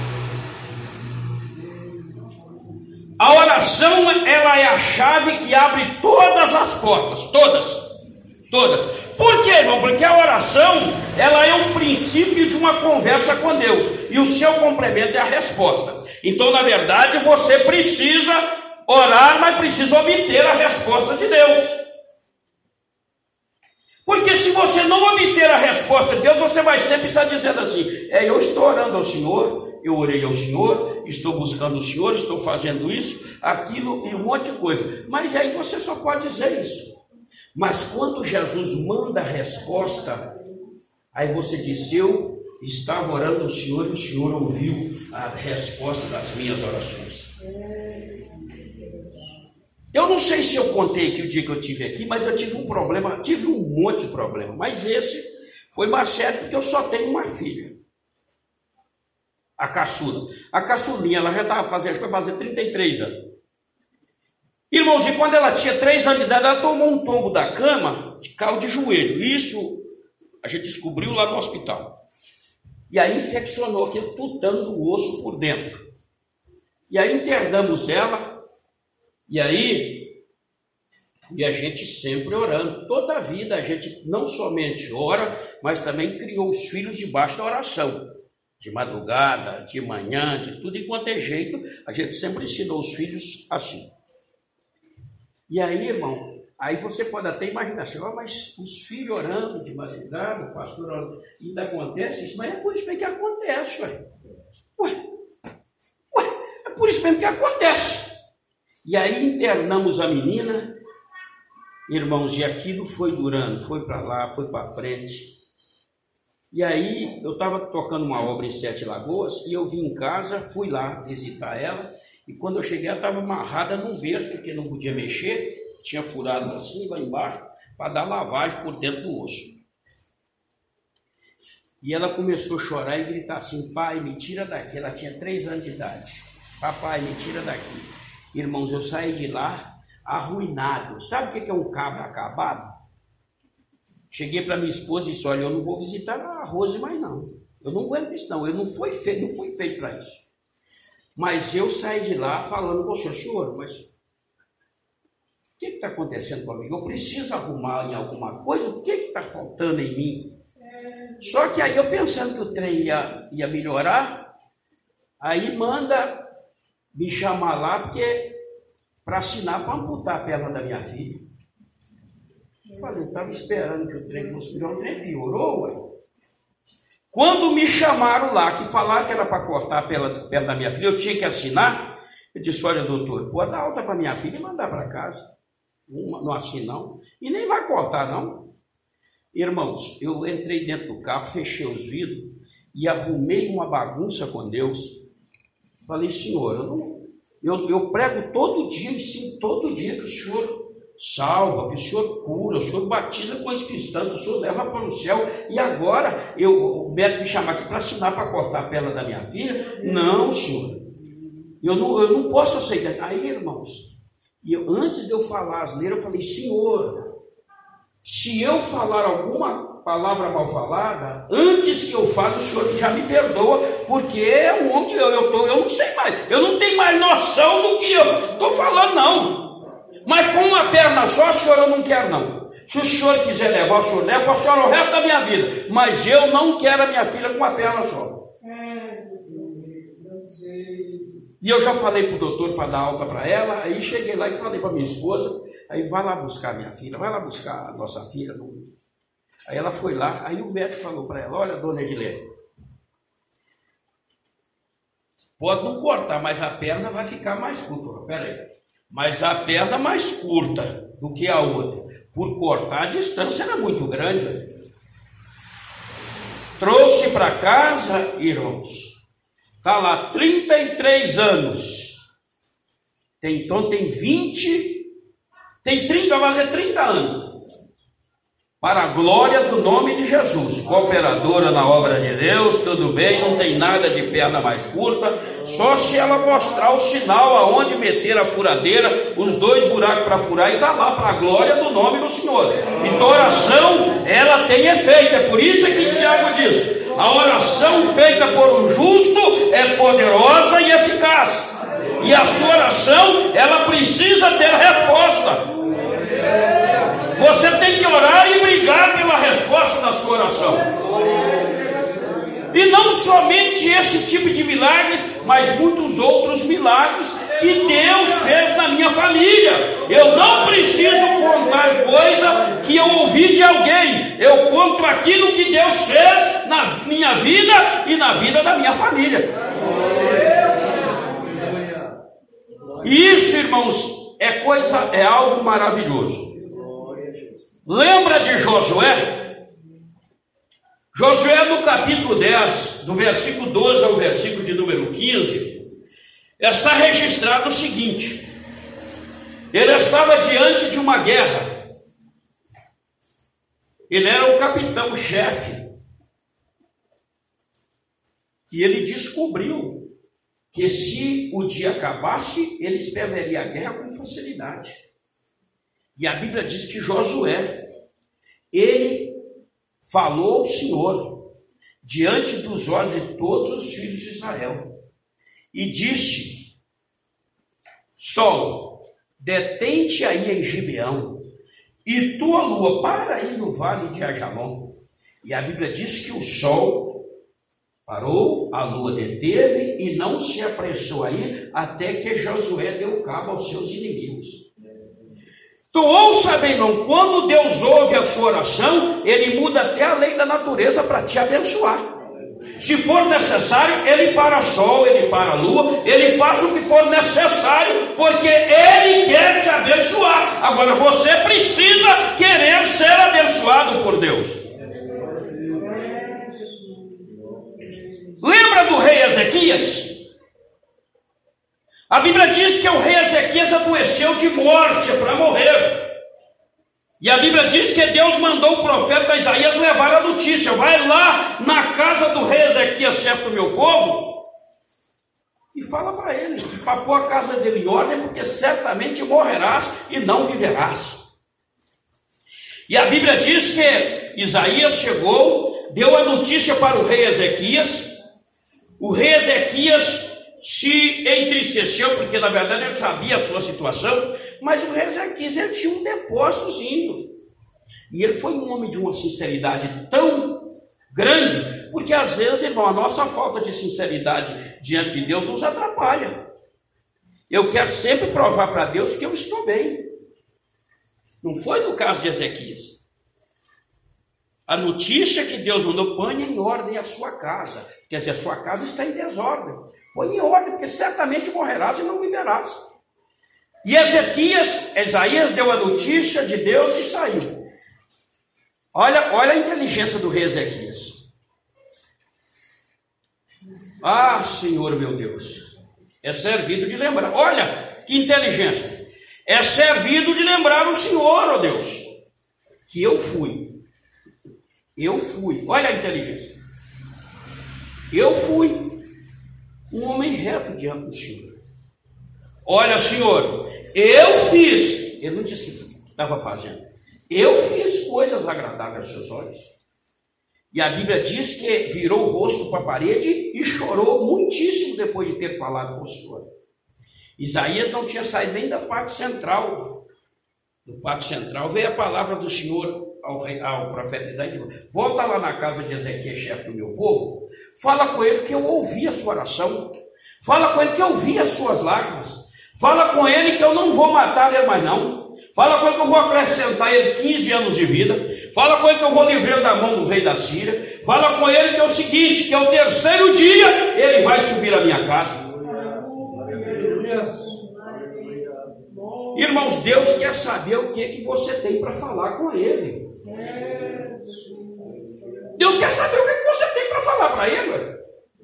A oração, ela é a chave que abre todas as portas, todas, todas. Por quê, irmão? Porque a oração, ela é um princípio de uma conversa com Deus, e o seu complemento é a resposta. Então, na verdade, você precisa orar, mas precisa obter a resposta de Deus. Porque se você não obter a resposta de Deus, você vai sempre estar dizendo assim: é, eu estou orando ao Senhor, eu orei ao Senhor, estou buscando o Senhor, estou fazendo isso, aquilo e um monte de coisa. Mas aí você só pode dizer isso. Mas quando Jesus manda a resposta, aí você diz: eu estava orando ao Senhor e o Senhor ouviu a resposta das minhas orações. Eu não sei se eu contei aqui o dia que eu tive aqui, mas eu tive um problema, tive um monte de problema, mas esse foi mais sério porque eu só tenho uma filha, a caçula. A caçulinha, ela já estava fazendo, foi fazer trinta e três anos. Irmãos, e quando ela tinha três anos de idade, ela tomou um tombo da cama, caiu de joelho. Isso a gente descobriu lá no hospital. E aí infeccionou aquele tutano do osso por dentro. E aí internamos ela. E aí, e a gente sempre orando, toda a vida a gente não somente ora, mas também criou os filhos debaixo da oração, de madrugada, de manhã, de tudo enquanto é jeito, a gente sempre ensinou os filhos assim. E aí, irmão, aí você pode até imaginar assim: oh, mas os filhos orando de madrugada, o pastor orando, ainda acontece isso, mas é por isso mesmo que acontece, ué. Ué, ué, é por isso mesmo que acontece. E aí internamos a menina, irmãos, e aquilo foi durando, foi para lá, foi para frente. E aí eu estava tocando uma obra em Sete Lagoas, e eu vim em casa, fui lá visitar ela, e quando eu cheguei ela estava amarrada num berço, porque não podia mexer, tinha furado assim lá embaixo, para dar lavagem por dentro do osso. E ela começou a chorar e gritar assim: pai, me tira daqui. Ela tinha três anos de idade. Papai, me tira daqui. Irmãos, eu saí de lá arruinado. Sabe o que é um cabra acabado? Cheguei para minha esposa e disse: olha, eu não vou visitar a Rose mais não. Eu não aguento isso não. Eu não fui feito, não fui feito para isso. Mas eu saí de lá falando: poxa, senhor, mas o que está acontecendo comigo? Eu preciso arrumar em alguma coisa? O que está faltando em mim? Só que aí eu pensando que o trem ia, ia melhorar, aí manda me chamar lá porque para assinar para amputar a perna da minha filha. Eu falei: eu estava esperando que o trem fosse melhor, o trem piorou, ué. Quando me chamaram lá, que falaram que era para cortar a perna, perna da minha filha, eu tinha que assinar. Eu disse: olha, doutor, pode dar alta para minha filha e mandar para casa. Não, não assina não. E nem vai cortar não. Irmãos, eu entrei dentro do carro, fechei os vidros e arrumei uma bagunça com Deus. Falei: Senhor, eu, não, eu, eu prego todo dia, ensino todo dia que o Senhor salva, que o Senhor cura, o Senhor batiza com o Espírito Santo, o Senhor leva para o céu. E agora eu, o médico me chamar aqui para assinar para cortar a perna da minha filha? Não, Senhor, eu não, eu não posso aceitar. Aí, irmãos, e eu, antes de eu falar asneira, eu falei: Senhor, se eu falar alguma palavra mal falada, antes que eu fale, o Senhor já me perdoa, porque é um homem que eu, eu, tô, eu não sei mais, eu não tenho mais noção do que eu estou falando, não. Mas com uma perna só, Senhor, eu não quero, não. Se o Senhor quiser levar, o Senhor leva, posso chorar o resto da minha vida, mas eu não quero a minha filha com uma perna só. E eu já falei para o doutor para dar alta para ela, aí cheguei lá e falei para minha esposa: aí vai lá buscar minha filha, vai lá buscar a nossa filha. Aí ela foi lá, aí o médico falou para ela: olha, dona Edilene, pode não cortar, mas a perna vai ficar mais curta. Pera aí, mas a perna mais curta do que a outra, por cortar, a distância era muito grande. Trouxe para casa, irmãos, está lá trinta e três anos, tem, então tem vinte, tem trinta, vai fazer trinta anos. Para a glória do nome de Jesus, cooperadora na obra de Deus, tudo bem, não tem nada de perna mais curta, só se ela mostrar o sinal aonde meter a furadeira, os dois buracos para furar, e está lá, para a glória do nome do Senhor. Então a oração, ela tem efeito, é por isso que Tiago diz: a oração feita por um justo é poderosa e eficaz, e a sua oração, ela precisa ter resposta. Você tem que orar e brigar pela resposta da sua oração. E não somente esse tipo de milagres, mas muitos outros milagres que Deus fez na minha família. Eu não preciso contar coisa que eu ouvi de alguém. Eu conto aquilo que Deus fez na minha vida e na vida da minha família. E isso, irmãos, é coisa, é algo maravilhoso. Lembra de Josué? Josué, no capítulo dez, do versículo doze ao versículo de número quinze, está registrado o seguinte: ele estava diante de uma guerra, ele era o capitão-chefe, e ele descobriu que se o dia acabasse, eles perderiam a guerra com facilidade. E a Bíblia diz que Josué, ele falou ao Senhor, diante dos olhos de todos os filhos de Israel, e disse: Sol, detente aí em Gibeão, e tua lua para aí no vale de Ajalon. E a Bíblia diz que o sol parou, a lua deteve e não se apressou aí até que Josué deu cabo aos seus inimigos. Tu ouça bem, irmão, quando Deus ouve a sua oração, Ele muda até a lei da natureza para te abençoar. Se for necessário, Ele para o sol, Ele para a lua, Ele faz o que for necessário, porque Ele quer te abençoar. Agora você precisa querer ser abençoado por Deus. Lembra do rei Ezequias? A Bíblia diz que o rei Ezequias adoeceu de morte para morrer. E a Bíblia diz que Deus mandou o profeta Isaías levar a notícia: vai lá na casa do rei Ezequias, chefe do meu povo, e fala para ele, para pôr a casa dele em ordem, porque certamente morrerás e não viverás. E a Bíblia diz que Isaías chegou, deu a notícia para o rei Ezequias. O rei Ezequias se entristeceu, porque na verdade ele sabia a sua situação, mas o rei Ezequias, ele tinha um depósitozinho, e ele foi um homem de uma sinceridade tão grande, porque às vezes, irmão, a nossa falta de sinceridade diante de Deus nos atrapalha. Eu quero sempre provar para Deus que eu estou bem. Não foi no caso de Ezequias. A notícia que Deus mandou: ponha em ordem a sua casa. Quer dizer, a sua casa está em desordem. Põe em ordem, porque certamente morrerás e não viverás. E Ezequias, Isaías deu a notícia de Deus e saiu. Olha, olha a inteligência do rei Ezequias. Ah, Senhor meu Deus, é servido de lembrar. Olha que inteligência. É servido de lembrar o Senhor, ó Deus, que eu fui. Eu fui, olha a inteligência. Eu fui um homem reto diante do Senhor. Olha, Senhor, eu fiz. Ele não disse que estava fazendo. Eu fiz coisas agradáveis aos seus olhos. E a Bíblia diz que virou o rosto para a parede e chorou muitíssimo depois de ter falado com o Senhor. Isaías não tinha saído nem da parte central. Do pátio central veio a palavra do Senhor ao, ao profeta Isaías: volta lá na casa de Ezequias, chefe do meu povo, fala com ele que eu ouvi a sua oração, fala com ele que eu vi as suas lágrimas, fala com ele que eu não vou matar ele mais não, fala com ele que eu vou acrescentar ele quinze anos de vida, fala com ele que eu vou livrar da mão do rei da Síria, fala com ele que é o seguinte, que é o terceiro dia ele vai subir a minha casa. Irmãos, Deus quer saber o que, que você tem para falar com Ele. Deus quer saber o que, que você tem para falar para Ele.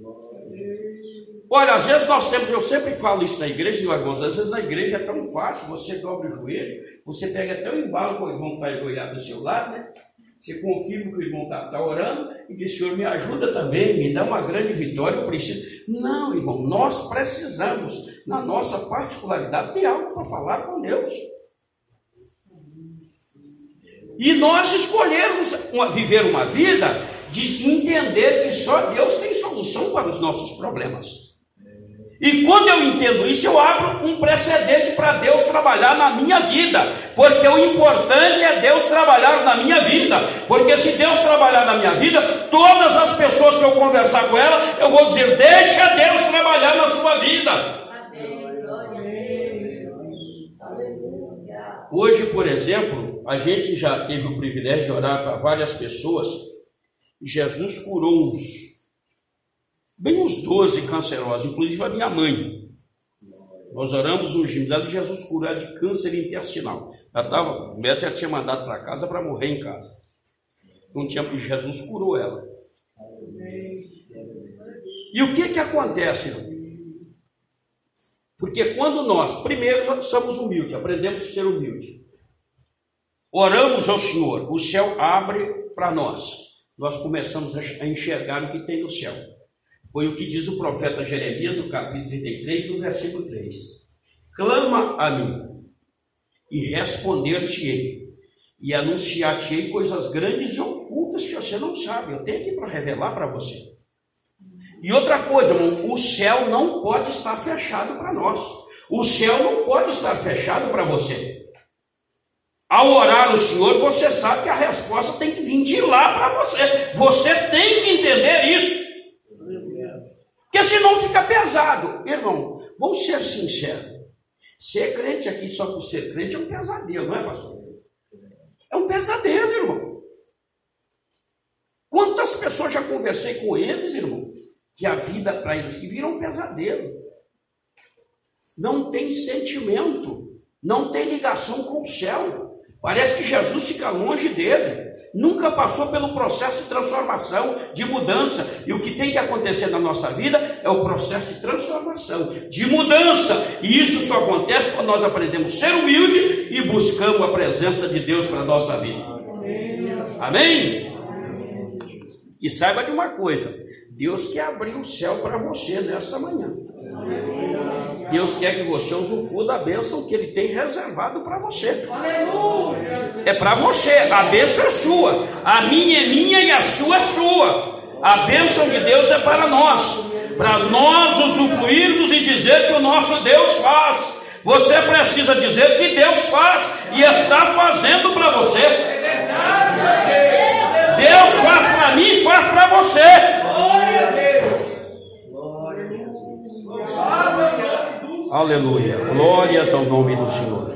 Olha, às vezes nós temos, eu sempre falo isso na igreja, irmãos, às vezes na igreja é tão fácil, você dobra o joelho, você pega até o embalo com o irmão que está ajoelhado do seu lado, né? Você confirma que o irmão está tá orando e diz: Senhor, me ajuda também, me dá uma grande vitória, eu preciso. Não, irmão, nós precisamos, na nossa particularidade, ter algo para falar com Deus. E nós escolhermos uma, viver uma vida de entender que só Deus tem solução para os nossos problemas. E quando eu entendo isso, eu abro um precedente para Deus trabalhar na minha vida, porque o importante é Deus trabalhar na minha vida, porque se Deus trabalhar na minha vida, todas as pessoas que eu conversar com ela, eu vou dizer: deixa Deus trabalhar na sua vida. Hoje, por exemplo, a gente já teve o privilégio de orar para várias pessoas e Jesus curou uns, bem uns doze cancerosos, inclusive a minha mãe. Nós oramos no ungimos e Jesus curou ela de câncer intestinal. Ela tava, o médico já tinha mandado para casa para morrer em casa. Não tinha, Jesus curou ela. E o que que acontece, irmão? Porque quando nós, primeiro, somos humildes, aprendemos a ser humildes, oramos ao Senhor, o céu abre para nós, nós começamos a enxergar o que tem no céu. Foi o que diz o profeta Jeremias no capítulo trinta e três, no versículo três. Clama a mim, e responder-te-ei, e anunciar-te-ei coisas grandes e ocultas que você não sabe. Eu tenho aqui para revelar para você. E outra coisa, irmão, o céu não pode estar fechado para nós. O céu não pode estar fechado para você. Ao orar o Senhor, você sabe que a resposta tem que vir de lá para você. Você tem que entender isso. Porque senão fica pesado. Irmão, vamos ser sinceros. Ser crente aqui só por ser crente é um pesadelo, não é, pastor? É um pesadelo, irmão. Quantas pessoas já conversei com eles, irmão, que a vida para eles que vira um pesadelo. Não tem sentimento, não tem ligação com o céu. Parece que Jesus fica longe dele. Nunca passou pelo processo de transformação, de mudança. E o que tem que acontecer na nossa vida é o processo de transformação, de mudança. E isso só acontece quando nós aprendemos a ser humilde e buscamos a presença de Deus para a nossa vida. Amém? E saiba de uma coisa: Deus quer abrir o céu para você nesta manhã. Deus quer que você usufrua da bênção que Ele tem reservado para você. É para você, a bênção é sua, a minha é minha e a sua é sua. A bênção de Deus é para nós, para nós usufruirmos e dizer que o nosso Deus faz. Você precisa dizer que Deus faz e está fazendo para você. Deus faz para mim e faz para você. Glória a Deus. Glória a Jesus. Aleluia. Glórias ao nome do Senhor.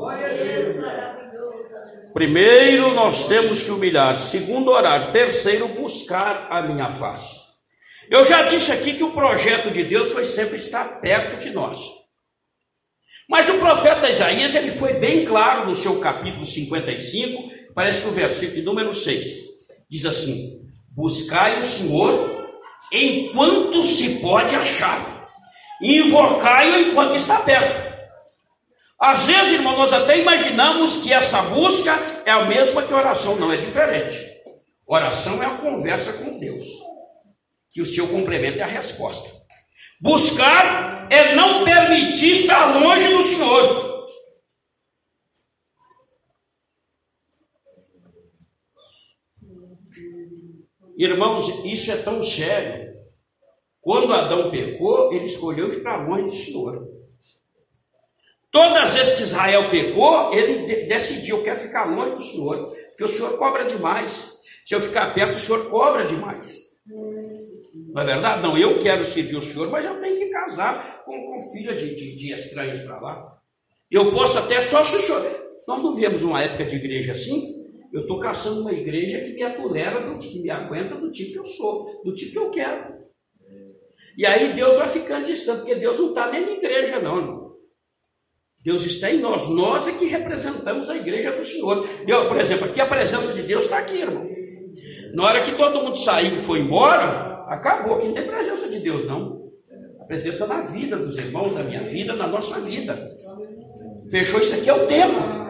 Primeiro, nós temos que humilhar. Segundo, orar. Terceiro, buscar a minha face. Eu já disse aqui que o projeto de Deus foi sempre estar perto de nós. Mas o profeta Isaías, ele foi bem claro no seu capítulo cinquenta e cinco, parece que o versículo número seis. Diz assim: buscai o Senhor enquanto se pode achar, invocai-o enquanto está perto. Às vezes, irmão, nós até imaginamos que essa busca é a mesma que oração. Não, é diferente. Oração é a conversa com Deus, que o seu complemento é a resposta. Buscar é não permitir estar longe do Senhor. Irmãos, isso é tão sério. Quando Adão pecou, ele escolheu ficar longe do Senhor. Todas as vezes que Israel pecou, ele decidiu: eu quero ficar longe do Senhor, porque o Senhor cobra demais. Se eu ficar perto, o Senhor cobra demais. Não é verdade? Não, eu quero servir o Senhor, mas eu tenho que casar com, com filha de, de, de estranhos para lá. Eu posso até só se o Senhor... Nós não vivemos uma época de igreja assim. Eu estou caçando uma igreja que me atolera, do, que me aguenta do tipo que eu sou, do tipo que eu quero. E aí Deus vai ficando distante, porque Deus não está nem na igreja, não, irmão. Deus está em nós. Nós é que representamos a igreja do Senhor. Eu, por exemplo, aqui a presença de Deus está aqui, irmão. Na hora que todo mundo saiu e foi embora, acabou. Aqui não tem presença de Deus, não. A presença está na vida dos irmãos, na minha vida, na nossa vida. Fechou? Isso aqui é o tempo.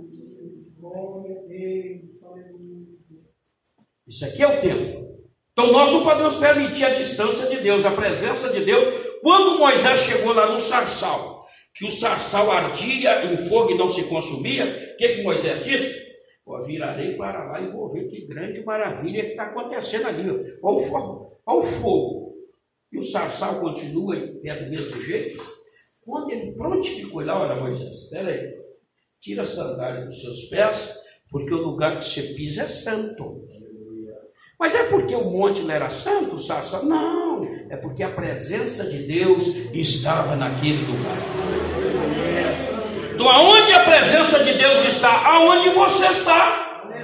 Isso aqui é o tempo. Então nós não podemos permitir a distância de Deus, a presença de Deus. Quando Moisés chegou lá no sarçal, que o sarçal ardia em fogo e não se consumia, o que, que Moisés disse? Ó, virarei para lá e vou ver que grande maravilha que está acontecendo ali. Olha o fogo, olha o fogo. E o sarçal continua em pé do mesmo jeito. Quando ele prontificou lá, olha, Moisés, espera aí, tira a sandália dos seus pés, porque o lugar que você pisa é santo. Mas é porque o monte não era santo, o sarçal? Não, é porque a presença de Deus estava naquele lugar. Então, aonde a presença de Deus está? Aonde você está.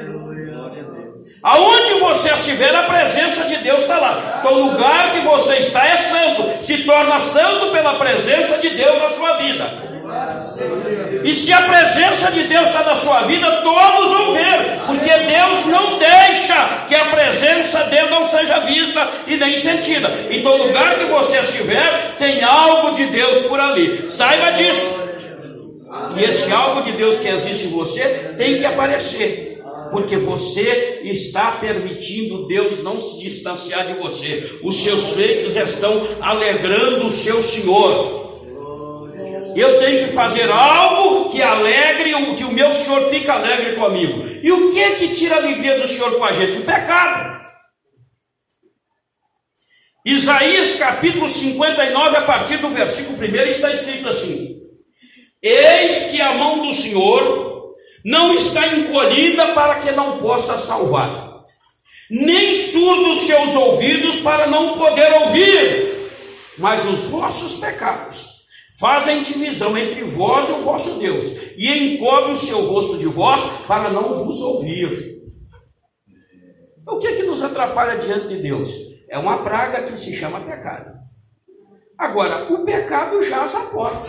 Aonde você estiver, a presença de Deus está lá. Então, o lugar que você está é santo. Se torna santo pela presença de Deus na sua vida. E se a presença de Deus está na sua vida, todos vão ver. Porque Deus não deixa que a presença dele não seja vista e nem sentida. Então, o lugar que você estiver, tem algo de Deus por ali. Saiba disso. E esse algo de Deus que existe em você tem que aparecer. Porque você está permitindo Deus não se distanciar de você. Os seus feitos estão alegrando o seu Senhor. Eu tenho que fazer algo que alegre, que o meu Senhor fique alegre comigo. E o que é que tira a alegria do Senhor com a gente? O pecado. Isaías capítulo cinquenta e nove, a partir do versículo primeiro, está escrito assim: eis que a mão do Senhor não está encolhida para que não possa salvar, nem surdos seus ouvidos para não poder ouvir, mas os vossos pecados fazem divisão entre vós e o vosso Deus, e encobre o seu rosto de vós para não vos ouvir. O que é que nos atrapalha diante de Deus? É uma praga que se chama pecado. Agora, o pecado jaz à porta.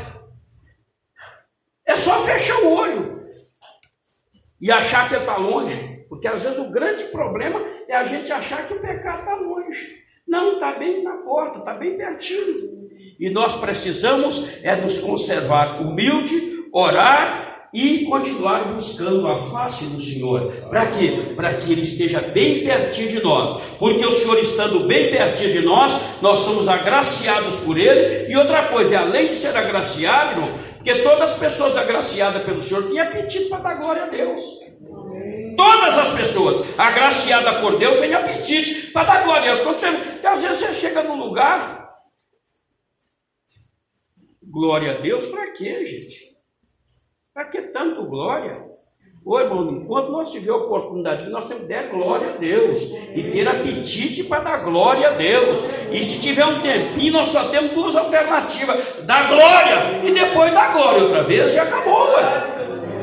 É só fechar o olho e achar que está longe, porque às vezes o grande problema é a gente achar que o pecado está longe. Não, está bem na porta, está bem pertinho. E nós precisamos é nos conservar humilde, orar e continuar buscando a face do Senhor. Para quê? Para que Ele esteja bem pertinho de nós. Porque o Senhor estando bem pertinho de nós, nós somos agraciados por Ele. E outra coisa, além de ser agraciado, irmão, porque todas as pessoas agraciadas pelo Senhor têm apetite para dar glória a Deus. Todas as pessoas agraciadas por Deus têm apetite para dar glória a Deus. Quando você, porque às vezes você chega num lugar, glória a Deus, para quê, gente? Para que tanto glória? Ô irmão, enquanto nós tivermos oportunidade, nós temos que dar glória a Deus e ter apetite para dar glória a Deus. E se tiver um tempinho, nós só temos duas alternativas: dar glória e depois dar glória outra vez, e acabou, ué.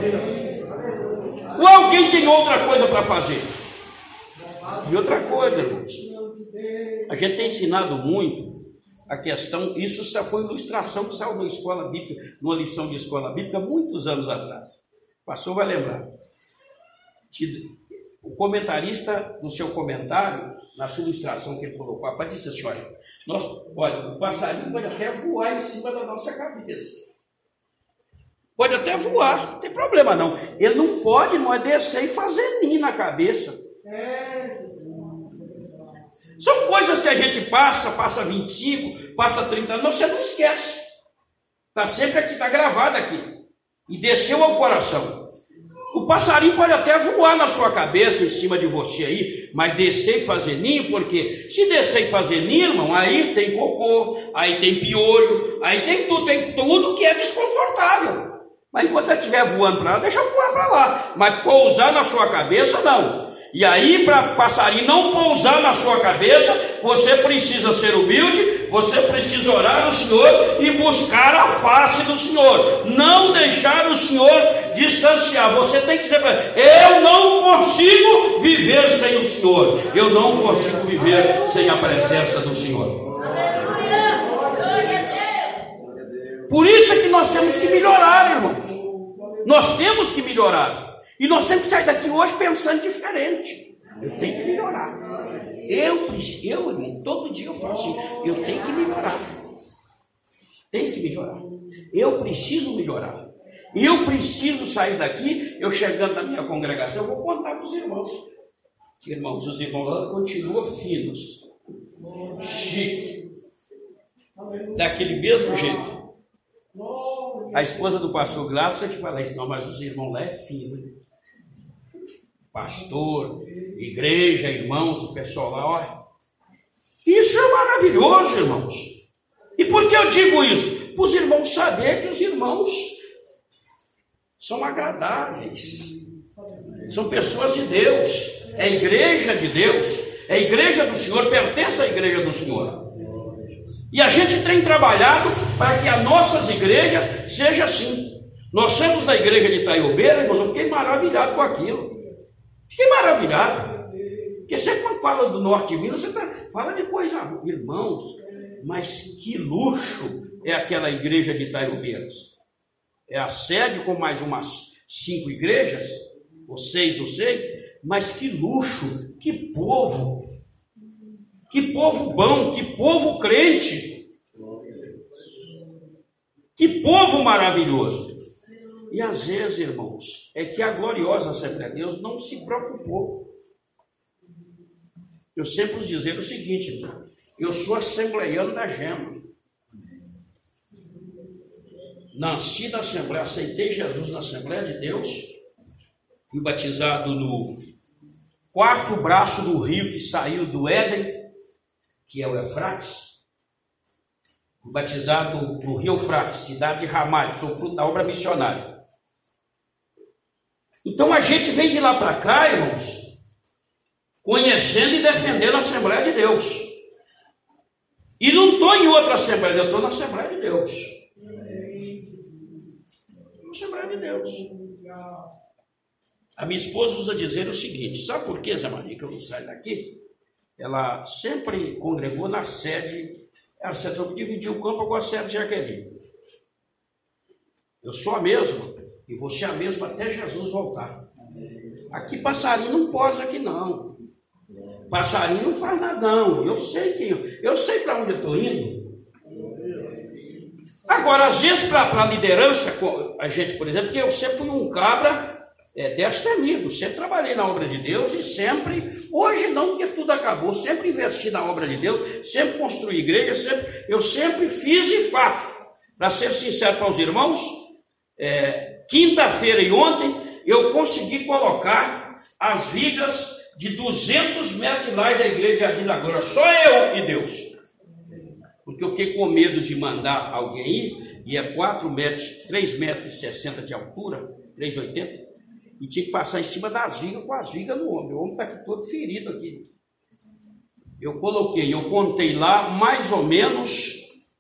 Ou alguém tem outra coisa para fazer? E outra coisa, irmãos, a gente tem ensinado muito a questão, isso já foi ilustração que saiu na escola bíblica, numa lição de escola bíblica, muitos anos atrás. O pastor vai lembrar. O comentarista, no seu comentário, na sua ilustração que ele colocou, a parte disse assim: olha, nós, olha, o passarinho pode até voar em cima da nossa cabeça. Pode até voar, não tem problema não. Ele não pode, não é descer e fazer ninho na cabeça. São coisas que a gente passa, passa vinte e cinco, passa trinta anos, você não esquece. Está sempre aqui, está gravado aqui. E desceu ao coração. O passarinho pode até voar na sua cabeça, em cima de você aí, mas descer e fazer ninho, porque se descer e fazer ninho, irmão, aí tem cocô, aí tem piolho, aí tem tudo, tem tudo que é desconfortável. Mas enquanto ele estiver voando para lá, deixa eu voar para lá. Mas pousar na sua cabeça, não. E aí, para passarinho não pousar na sua cabeça, você precisa ser humilde, você precisa orar ao Senhor e buscar a face do Senhor. Não deixar o Senhor distanciar. Você tem que dizer para ele: eu não consigo viver sem o Senhor. Eu não consigo viver sem a presença do Senhor. Por isso é que nós temos que melhorar, irmãos. Nós temos que melhorar. E nós temos que sair daqui hoje pensando diferente. Eu tenho que melhorar. Eu, eu, irmão, todo dia eu falo assim: eu tenho que melhorar. Tenho que melhorar. Eu preciso melhorar. Eu preciso sair daqui. Eu chegando na minha congregação, eu vou contar para os irmãos. Irmãos, os irmãos lá continuam finos, chique, daquele mesmo jeito. A esposa do pastor Gladson é que fala isso: não, mas os irmãos lá é fino. Pastor, igreja, irmãos, o pessoal lá, olha. Isso é maravilhoso, irmãos. E por que eu digo isso? Para os irmãos saberem que os irmãos são agradáveis, são pessoas de Deus, é a igreja de Deus, é a igreja do Senhor, pertence à igreja do Senhor. E a gente tem trabalhado para que as nossas igrejas sejam assim. Nós somos da igreja de Itaiobeira, irmãos, eu fiquei maravilhado com aquilo. Fiquei maravilhado. Porque sempre quando fala do norte de Minas, você tá, fala de coisa, irmãos, mas que luxo é aquela igreja de Itaioubeiras. É a sede com mais umas cinco igrejas, ou seis, não sei, mas que luxo, que povo, que povo bom, que povo crente, que povo maravilhoso. E às vezes, irmãos, é que a gloriosa Assembleia de Deus não se preocupou. Eu sempre vos dizer o seguinte, irmão, eu sou assembleiano da Gema. Nasci na Assembleia, aceitei Jesus na Assembleia de Deus, fui batizado no quarto braço do rio que saiu do Éden, que é o Eufrates. Fui batizado no rio Eufrates, cidade de Ramá, sou fruto da obra missionária. Então a gente vem de lá para cá, irmãos, conhecendo e defendendo a Assembleia de Deus. E não estou em outra Assembleia, eu estou na Assembleia de Deus. Na Assembleia de Deus. A minha esposa usa dizer o seguinte, sabe por que, Zé Maria, que eu não saio daqui? Ela sempre congregou na sede, a sede só dividiu o campo com a sede de Jaqueline. Eu sou a mesma, e você a mesma até Jesus voltar. Aqui passarinho não posa aqui não. Passarinho não faz nada não. Eu sei que eu, eu sei para onde eu estou indo. Agora, às vezes, para a liderança, a gente, por exemplo, que eu sempre fui um cabra é, destemido, sempre trabalhei na obra de Deus e sempre, hoje não, porque tudo acabou, sempre investi na obra de Deus, sempre construí igreja, sempre, eu sempre fiz e faço. Para ser sincero para os irmãos, é, quinta-feira e ontem, eu consegui colocar as vigas de duzentos metros de lá da igreja de Jardim da Glória, só eu e Deus. Porque eu fiquei com medo de mandar alguém ir, e é quatro metros, três metros e sessenta de altura, três e oitenta, e tinha que passar em cima das vigas, com as vigas no ombro. O ombro está aqui todo ferido aqui. Eu coloquei, eu contei lá mais ou menos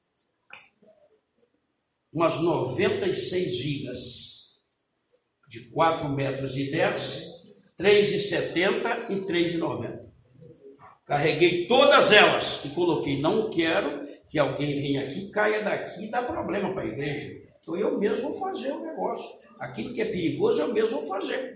umas noventa e seis vigas, de quatro metros e dez, três e setenta e três e noventa. Carreguei todas elas e coloquei, não quero que alguém venha aqui, caia daqui e dá problema para a igreja. Então eu mesmo vou fazer o negócio. Aquilo que é perigoso eu mesmo vou fazer.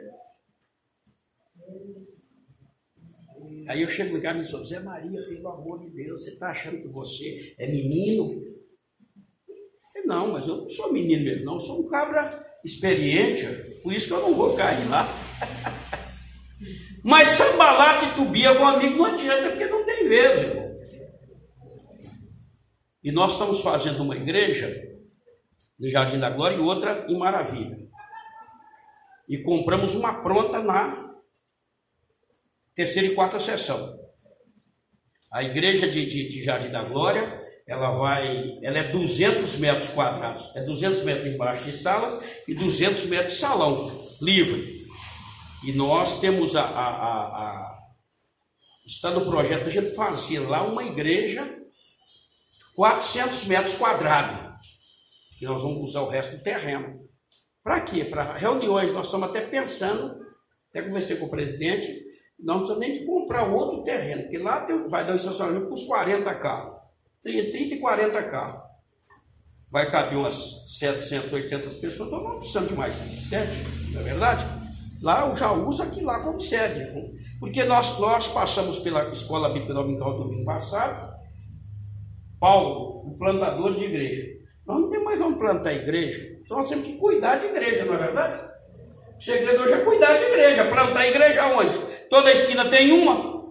Aí eu chego em casa e me sou, Zé Maria, pelo amor de Deus, você está achando que você é menino? Eu, não, mas eu não sou menino mesmo, não. Eu sou um cabra experiente, por isso que eu não vou cair lá. Mas sambalata e tubia com amigo não adianta, porque não tem vez, irmão. E nós estamos fazendo uma igreja no Jardim da Glória e outra em Maravilha. E compramos uma pronta na terceira e quarta sessão. A igreja de, de, de Jardim da Glória, ela vai, ela é duzentos metros quadrados. É duzentos metros embaixo de sala e duzentos metros de salão, livre. E nós temos a, a, a, a está no projeto, a gente fazer lá uma igreja quatrocentos metros quadrados, que nós vamos usar o resto do terreno. Para quê? Para reuniões, nós estamos até pensando, até conversei com o presidente, não precisa nem de comprar outro terreno, porque lá tem, vai dar um estacionamento com uns quarenta carros, trinta e quarenta carros. Vai caber umas setecentas, oitocentas pessoas, então não precisamos de mais sete, não é verdade? Lá eu já uso aqui lá como sede, porque nós, nós passamos pela Escola Bíblica Dominical do domingo passado. Paulo, o plantador de igreja. Nós não temos mais onde plantar igreja, então nós temos que cuidar de igreja, não é verdade? O segredo hoje é cuidar de igreja. Plantar igreja onde? Toda esquina tem uma.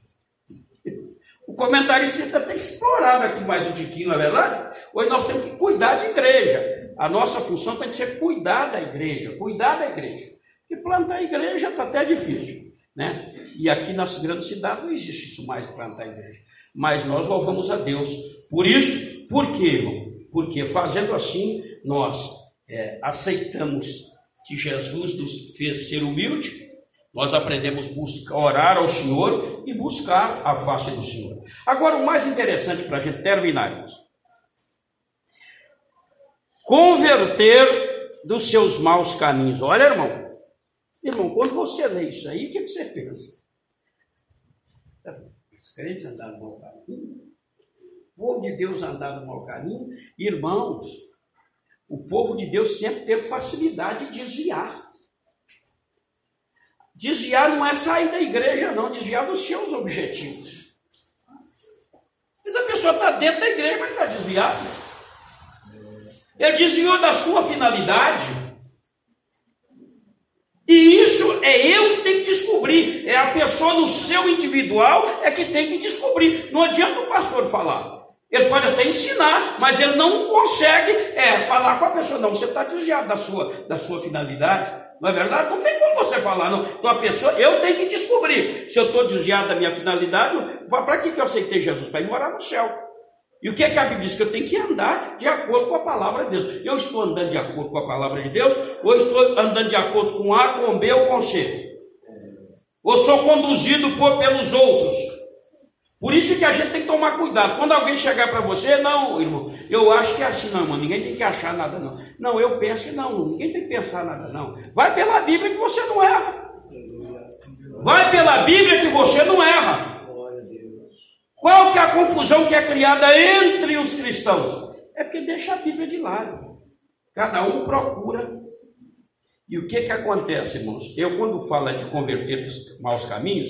O comentarista tem que explorar aqui mais um tiquinho, não é verdade? Hoje nós temos que cuidar de igreja. A nossa função tem que ser cuidar da igreja, cuidar da igreja. E plantar igreja está até difícil, né? E aqui nas grandes cidades não existe isso mais, plantar igreja. Mas nós louvamos a Deus por isso. Por quê, irmão? Porque fazendo assim, nós é, aceitamos que Jesus nos fez ser humilde, nós aprendemos a buscar, orar ao Senhor e buscar a face do Senhor. Agora, o mais interessante para a gente terminar, irmãos, converter dos seus maus caminhos. Olha, irmão, irmão, quando você lê isso aí, o que, que você pensa? Os crentes andaram no mau caminho, o povo de Deus andava no mau caminho. Irmãos, o povo de Deus sempre teve facilidade de desviar. Desviar não é sair da igreja, não, desviar dos seus objetivos. Mas a pessoa está dentro da igreja, mas está desviada. Ele desviou da sua finalidade. E isso é eu que tenho que descobrir. É a pessoa no seu individual é que tem que descobrir. Não adianta o pastor falar. Ele pode até ensinar, mas ele não consegue é, falar com a pessoa. Não, você está desviado da sua, da sua finalidade. Não é verdade? Não tem como você falar, não. Então a pessoa, eu tenho que descobrir. Se eu estou desviado da minha finalidade, para que, que eu aceitei Jesus? Para ir morar no céu. E o que é que a Bíblia diz? Que eu tenho que andar de acordo com a palavra de Deus. Eu estou andando de acordo com a palavra de Deus, ou estou andando de acordo com A, com B ou com C? Ou sou conduzido por, pelos outros? Por isso que a gente tem que tomar cuidado. Quando alguém chegar para você, não, irmão, eu acho que é assim, não, irmão, ninguém tem que achar nada, não. Não, eu penso que não, ninguém tem que pensar nada, não. Vai pela Bíblia que você não erra. Vai pela Bíblia que você não erra. Qual que é a confusão que é criada entre os cristãos? É porque deixa a Bíblia de lado. Cada um procura. E o que que acontece, irmãos? Eu, quando falo de converter os maus caminhos,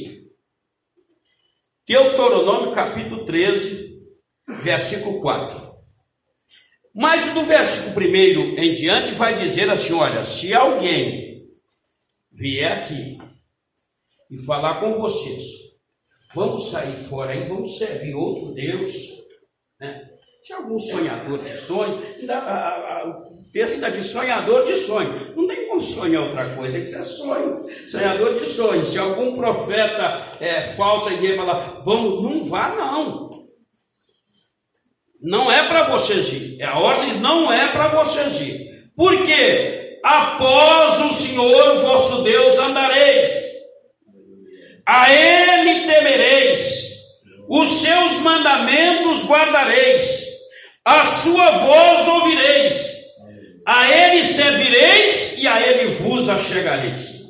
Deuteronômio capítulo treze, versículo quatro. Mas do versículo primeiro em diante vai dizer assim, olha, se alguém vier aqui e falar com vocês, vamos sair fora aí, vamos servir outro Deus, né? Tinha alguns sonhadores de sonhos, ainda, a, a, o texto ainda diz sonhador de sonho. Não tem como sonhar outra coisa, tem que ser sonho, sonhador de sonhos. Se algum profeta é, falso aí vier falar, vamos, não vá não. Não é para vocês ir, a ordem não é para vocês ir. Por quê? Após o Senhor vosso Deus andareis, a Ele temereis, os seus mandamentos guardareis, a sua voz ouvireis, a Ele servireis e a Ele vos achegareis.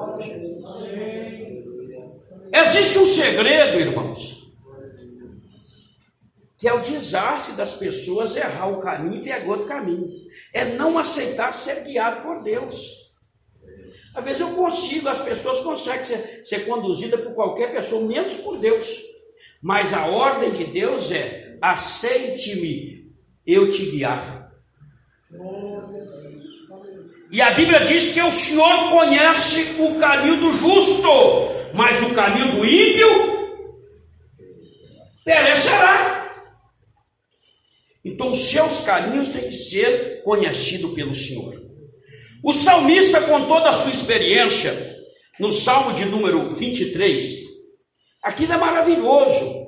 Existe um segredo, irmãos, que é o desastre das pessoas errar o caminho e ver outro caminho. É não aceitar ser guiado por Deus. Às vezes eu consigo, as pessoas conseguem ser, ser conduzidas por qualquer pessoa, menos por Deus. Mas a ordem de Deus é, aceite-me, eu te guiar. E a Bíblia diz que o Senhor conhece o caminho do justo, mas o caminho do ímpio perecerá. Então os seus caminhos têm que ser conhecidos pelo Senhor. O salmista, com toda a sua experiência, no Salmo de número vinte e três, aquilo é maravilhoso.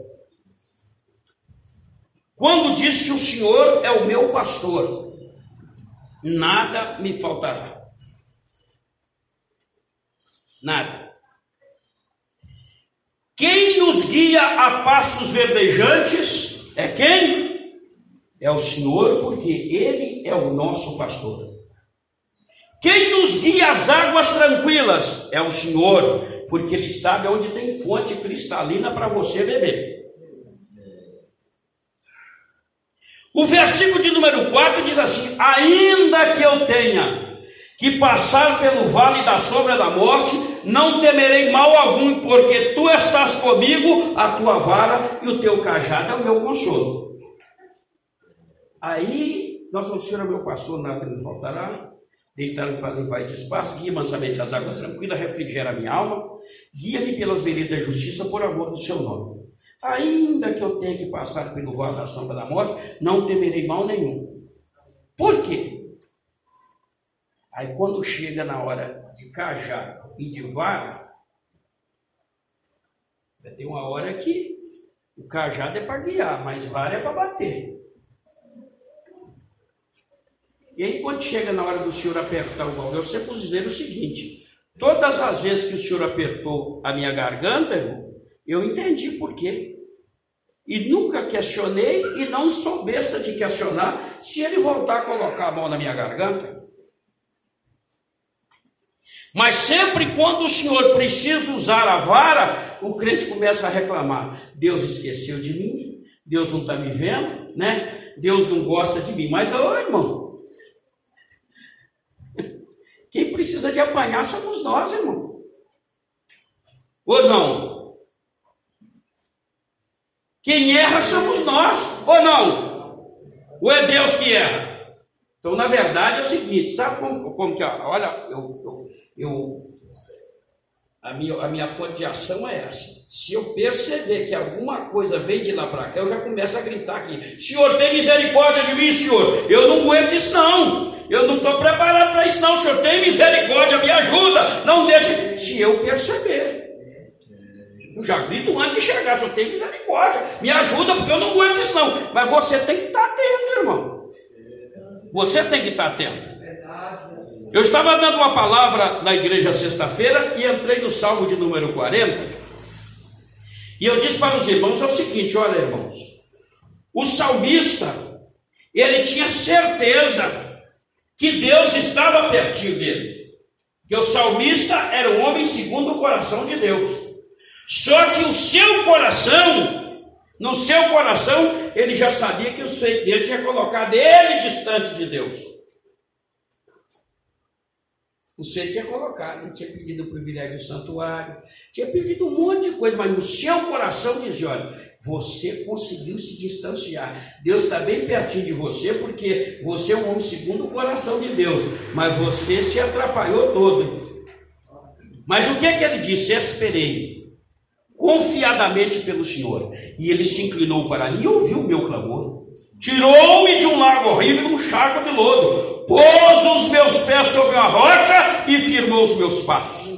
Quando diz que o Senhor é o meu pastor, nada me faltará. Nada. Quem nos guia a pastos verdejantes é quem? É o Senhor, porque Ele é o nosso pastor. Quem nos guia às águas tranquilas é o Senhor, porque Ele sabe onde tem fonte cristalina para você beber. O versículo de número quatro diz assim, ainda que eu tenha que passar pelo vale da sombra da morte, não temerei mal algum, porque tu estás comigo, a tua vara e o teu cajado é o meu consolo. Aí, nós falamos, Senhor é meu pastor, nada me faltará. Deitar-me fazer vai de espaço, guia mansamente as águas tranquilas, refrigera a minha alma, guia-me pelas veredas da justiça por amor do seu nome. Ainda que eu tenha que passar pelo vale da sombra da morte, não temerei mal nenhum. Por quê? Aí quando chega na hora de cajado e de vara, tem uma hora que o cajado é para guiar, mas vara é para bater. E aí quando chega na hora do Senhor apertar o baú, eu sempre vou dizer o seguinte, todas as vezes que o Senhor apertou a minha garganta, irmão, eu entendi por quê. E nunca questionei e não sou besta de questionar se Ele voltar a colocar a mão na minha garganta. Mas sempre quando o Senhor precisa usar a vara, o crente começa a reclamar. Deus esqueceu de mim, Deus não está me vendo, né? Deus não gosta de mim. Mas, ô irmão, quem precisa de apanhar somos nós, irmão. Ou não? Quem erra somos nós, ou não? Ou é Deus que erra? Então, na verdade, é o seguinte, sabe como, como que, olha, eu, eu, eu, a, minha, a minha fonte de ação é essa. Se eu perceber que alguma coisa vem de lá para cá, eu já começo a gritar aqui: Senhor, tem misericórdia de mim, Senhor. Eu não aguento isso não. Eu não estou preparado para isso não. Senhor, tem misericórdia, me ajuda. Não deixe. Se eu perceber, eu já grito antes de chegar: Senhor, tem misericórdia, me ajuda, porque eu não aguento isso não. Mas você tem que estar atento, irmão. Você tem que estar atento. Eu estava dando uma palavra na igreja sexta-feira e entrei no Salmo de número quarenta. E eu disse para os irmãos é o seguinte: olha, irmãos, o salmista, ele tinha certeza que Deus estava pertinho dele. Que o salmista era um homem segundo o coração de Deus. Só que o seu coração... No seu coração, ele já sabia que o feito dele tinha colocado ele distante de Deus. O feito tinha colocado, ele tinha pedido o privilégio do santuário, tinha pedido um monte de coisa, mas no seu coração dizia: olha, você conseguiu se distanciar. Deus está bem pertinho de você, porque você é um homem segundo o coração de Deus, mas você se atrapalhou todo. Mas o que é que ele disse? Esperei confiadamente pelo Senhor, e ele se inclinou para mim e ouviu o meu clamor. Tirou-me de um lago horrível, um charco de lodo, pôs os meus pés sobre uma rocha e firmou os meus passos.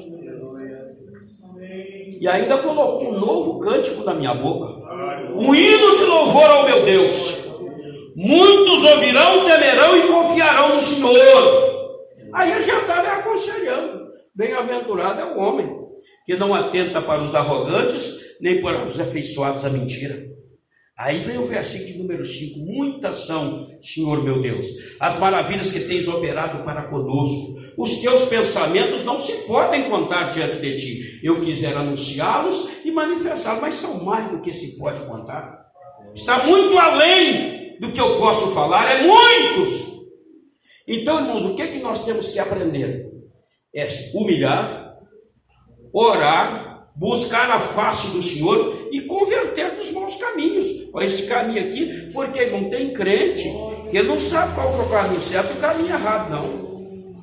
E ainda colocou um novo cântico na minha boca, um hino de louvor ao meu Deus. Muitos ouvirão, temerão e confiarão no Senhor. Aí ele já estava aconselhando: bem-aventurado é o homem que não atenta para os arrogantes, nem para os afeiçoados à mentira. Aí vem o versículo de número cinco. Muitas são, Senhor meu Deus, as maravilhas que tens operado para conosco. Os teus pensamentos não se podem contar diante de ti. Eu quisera anunciá-los e manifestá-los, mas são mais do que se pode contar. Está muito além do que eu posso falar, é muitos. Então, irmãos, o que é que nós temos que aprender? É humilhar, orar, buscar a face do Senhor e converter dos maus caminhos. Olha esse caminho aqui, porque não tem crente que não sabe qual é o caminho certo e o caminho errado, não.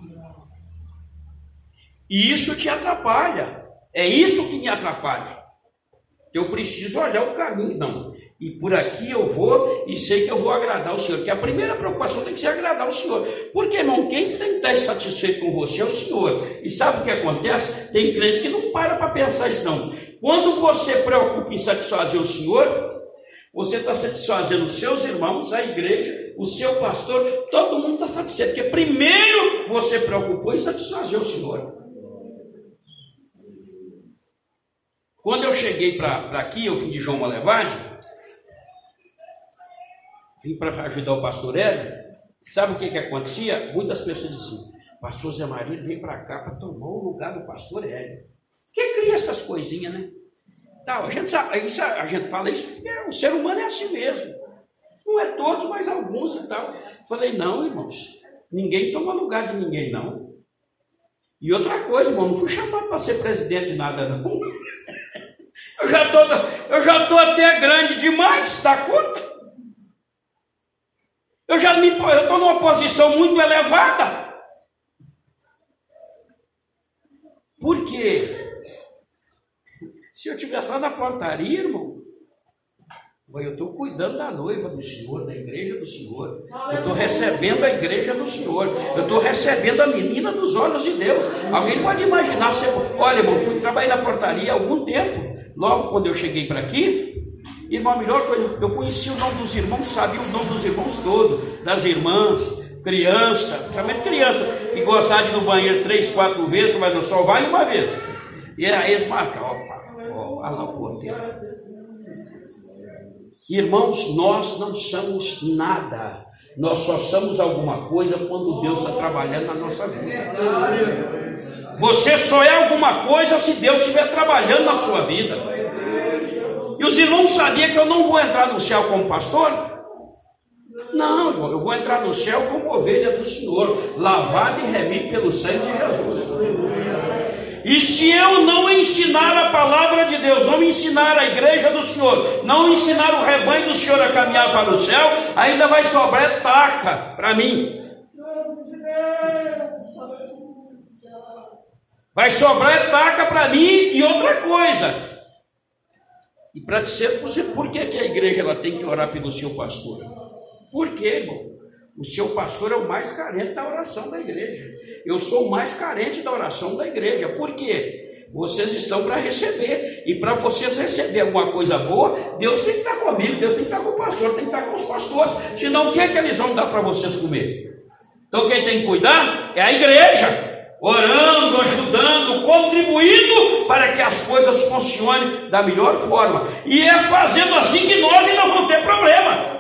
E isso te atrapalha. É isso que me atrapalha. Eu preciso olhar o caminho, não. E por aqui eu vou e sei que eu vou agradar o Senhor. Porque a primeira preocupação tem que ser agradar o Senhor. Porque, irmão, quem tem que estar satisfeito com você é o Senhor. E sabe o que acontece? Tem crente que não para para pensar isso, não. Quando você preocupa em satisfazer o Senhor, você está satisfazendo os seus irmãos, a igreja, o seu pastor, todo mundo está satisfeito. Porque primeiro você preocupou em satisfazer o Senhor. Quando eu cheguei para aqui, eu vim de João Malevade, vim para ajudar o pastor Hélio. Sabe o que que acontecia? Muitas pessoas diziam: pastor Zé Maria veio para cá para tomar o lugar do pastor Hélio. Quem cria essas coisinhas, né? Tá, a, gente sabe, isso, a gente fala isso porque o ser humano é assim mesmo. Não é todos, mas alguns e tal. Falei: não, irmãos, ninguém toma lugar de ninguém, não. E outra coisa, irmão, não fui chamado para ser presidente de nada, não. Eu já tô, eu já tô até grande demais, dá conta? Eu já me, eu estou numa posição muito elevada. Por quê? Se eu estivesse lá na portaria, irmão, eu estou cuidando da noiva do Senhor, da igreja do Senhor. Eu estou recebendo a igreja do Senhor. Eu estou recebendo a menina dos olhos de Deus. Alguém pode imaginar, você, olha, irmão, fui trabalhar na portaria há algum tempo. Logo quando eu cheguei para aqui, irmão, a melhor coisa, eu conheci o nome dos irmãos, sabia o nome dos irmãos todos, das irmãs, criança, principalmente criança, que gostava de ir no banheiro três, quatro vezes, mas não só vai uma vez. E era esse marcar, opa, ó, olha lá o porteiro. Irmãos, nós não somos nada, nós só somos alguma coisa quando Deus está trabalhando na nossa vida. Você só é alguma coisa se Deus estiver trabalhando na sua vida. E os irmãos sabiam que eu não vou entrar no céu como pastor? Não, irmão, eu vou entrar no céu como ovelha do Senhor, lavada e remida pelo sangue de Jesus. E se eu não ensinar a palavra de Deus, não ensinar a igreja do Senhor, não ensinar o rebanho do Senhor a caminhar para o céu, ainda vai sobrar etaca para mim. Vai sobrar etaca para mim e outra coisa. E para dizer, por que, que a igreja ela tem que orar pelo seu pastor? Por quê, irmão? O seu pastor é o mais carente da oração da igreja. Eu sou o mais carente da oração da igreja. Por quê? Vocês estão para receber. E para vocês receber alguma coisa boa, Deus tem que estar comigo, Deus tem que estar com o pastor, tem que estar com os pastores. Senão, o que é que eles vão dar para vocês comer? Então, quem tem que cuidar é a igreja. Orando, ajudando, contribuindo para que as coisas funcionem da melhor forma. E é fazendo assim que nós ainda vamos ter problema.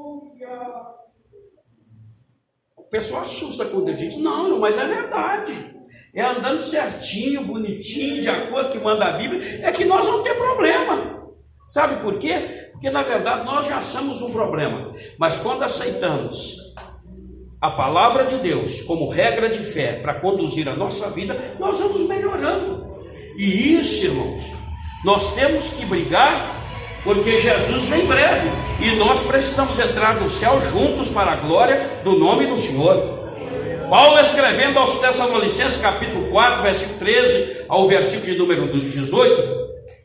O pessoal assusta quando eu digo, não, mas é verdade. É andando certinho, bonitinho, de acordo com o que manda a Bíblia, é que nós vamos ter problema. Sabe por quê? Porque na verdade nós já somos um problema. Mas quando aceitamos a palavra de Deus como regra de fé para conduzir a nossa vida, nós vamos melhorando. E isso, irmãos, nós temos que brigar, porque Jesus vem breve e nós precisamos entrar no céu juntos para a glória do nome do Senhor. Paulo, escrevendo aos Tessalonicenses, capítulo quatro, versículo treze ao versículo de número dezoito,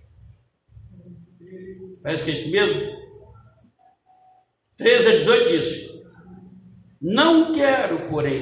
parece que é isso mesmo, treze a dezoito diz: não quero, porém,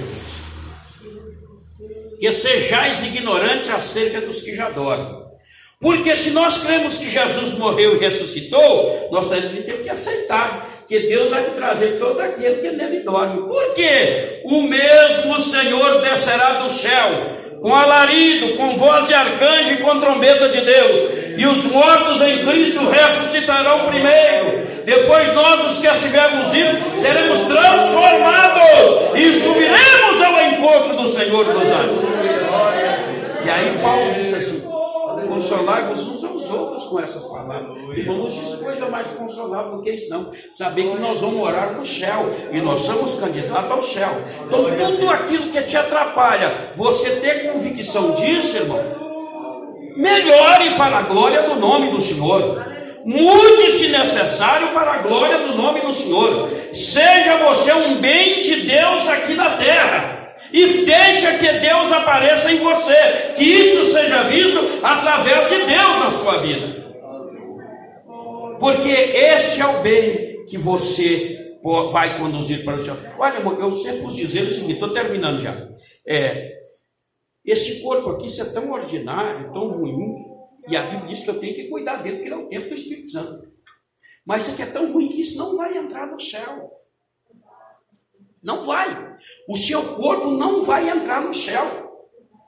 que sejais ignorantes acerca dos que já dormem. Porque se nós cremos que Jesus morreu e ressuscitou, nós também temos que aceitar que Deus vai trazer todo aquele que nele dorme. Por quê? O mesmo Senhor descerá do céu, com alarido, com voz de arcanjo e com trombeta de Deus, e os mortos em Cristo ressuscitarão primeiro. Depois nós, os que estivermos vivos, seremos transformados e subiremos ao encontro do Senhor dos anos. E aí Paulo disse assim: consolai-vos uns aos outros com essas palavras. Irmão, não existe coisa mais consolável do que isso, não. Saber que nós vamos morar no céu e nós somos candidatos ao céu. Então, tudo aquilo que te atrapalha, você ter convicção disso, irmão, melhore para a glória do nome do Senhor. Mude, se necessário, para a glória do nome do Senhor. Seja você um bem de Deus aqui na terra. E deixa que Deus apareça em você, que isso seja visto através de Deus na sua vida, porque este é o bem que você vai conduzir para o céu. Olha, irmão, eu sempre vos dizer o seguinte, estou terminando já. É, esse corpo aqui, isso é tão ordinário, tão ruim, e a Bíblia diz que eu tenho que cuidar dele, porque ele é o templo do Espírito Santo. Mas isso aqui é tão ruim que isso não vai entrar no céu. Não vai. O seu corpo não vai entrar no céu.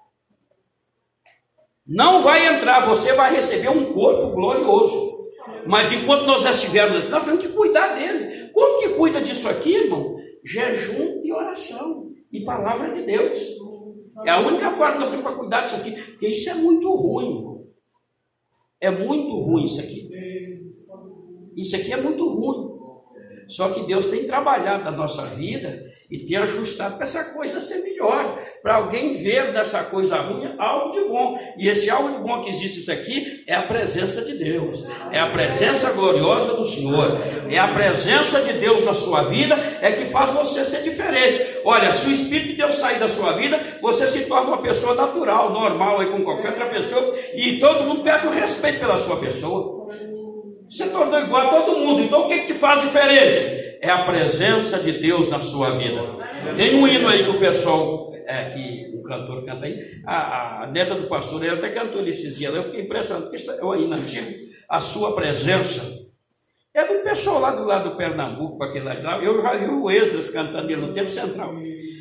Não vai entrar. Você vai receber um corpo glorioso. Mas enquanto nós estivermos, nós temos que cuidar dele. Como que cuida disso aqui, irmão? Jejum e oração. E palavra de Deus. É a única forma que nós temos para cuidar disso aqui. Porque isso é muito ruim, irmão. É muito ruim isso aqui. Isso aqui é muito ruim. Só que Deus tem trabalhado na nossa vida e tem ajustado para essa coisa ser melhor, para alguém ver dessa coisa ruim algo de bom. E esse algo de bom que existe isso aqui é a presença de Deus, é a presença gloriosa do Senhor, é a presença de Deus na sua vida, é que faz você ser diferente. Olha, se o Espírito de Deus sair da sua vida, você se torna uma pessoa natural, normal, aí com qualquer outra pessoa, e todo mundo perde o respeito pela sua pessoa. Você tornou igual a todo mundo. Então o que, que te faz diferente? É a presença de Deus na sua vida. Tem um hino aí que o pessoal, é, que o cantor canta aí, a, a neta do pastor, ele até cantou esses dias, eu fiquei impressionado, porque é um hino antigo, a sua presença. É do pessoal lá do lado do Pernambuco, aquele lá, eu já vi o Esdras cantando ele no tempo central.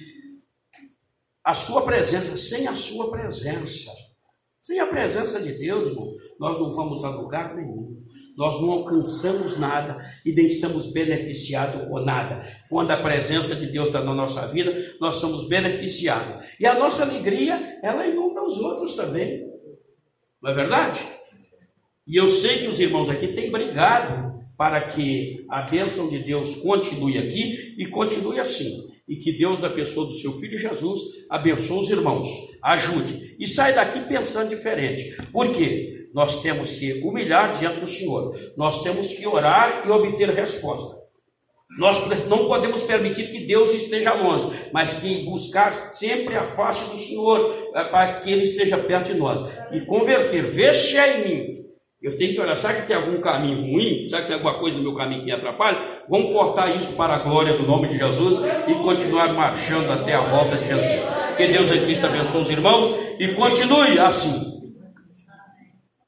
A sua presença, sem a sua presença, sem a presença de Deus, irmão, nós não vamos a lugar nenhum. nós não alcançamos nada e nem somos beneficiados por nada. Quando a presença de Deus está na nossa vida, nós somos beneficiados. E a nossa alegria, ela inunda os outros também. Não é verdade? E eu sei que os irmãos aqui têm brigado para que a bênção de Deus continue aqui e continue assim. E que Deus, na pessoa do seu Filho Jesus, abençoe os irmãos, ajude. E sai daqui pensando diferente. Por quê? Nós temos que humilhar diante do Senhor. Nós temos que orar e obter resposta. Nós não podemos permitir que Deus esteja longe, mas que buscar sempre a face do Senhor, para que Ele esteja perto de nós. E converter, ver se é em mim. Eu tenho que olhar, sabe que tem algum caminho ruim? Sabe que tem alguma coisa no meu caminho que me atrapalha? Vamos cortar isso para a glória do nome de Jesus e continuar marchando até a volta de Jesus. Que Deus em Cristo abençoe os irmãos e continue assim,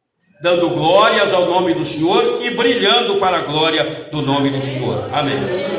dando glórias ao nome do Senhor e brilhando para a glória do nome do Senhor. Amém.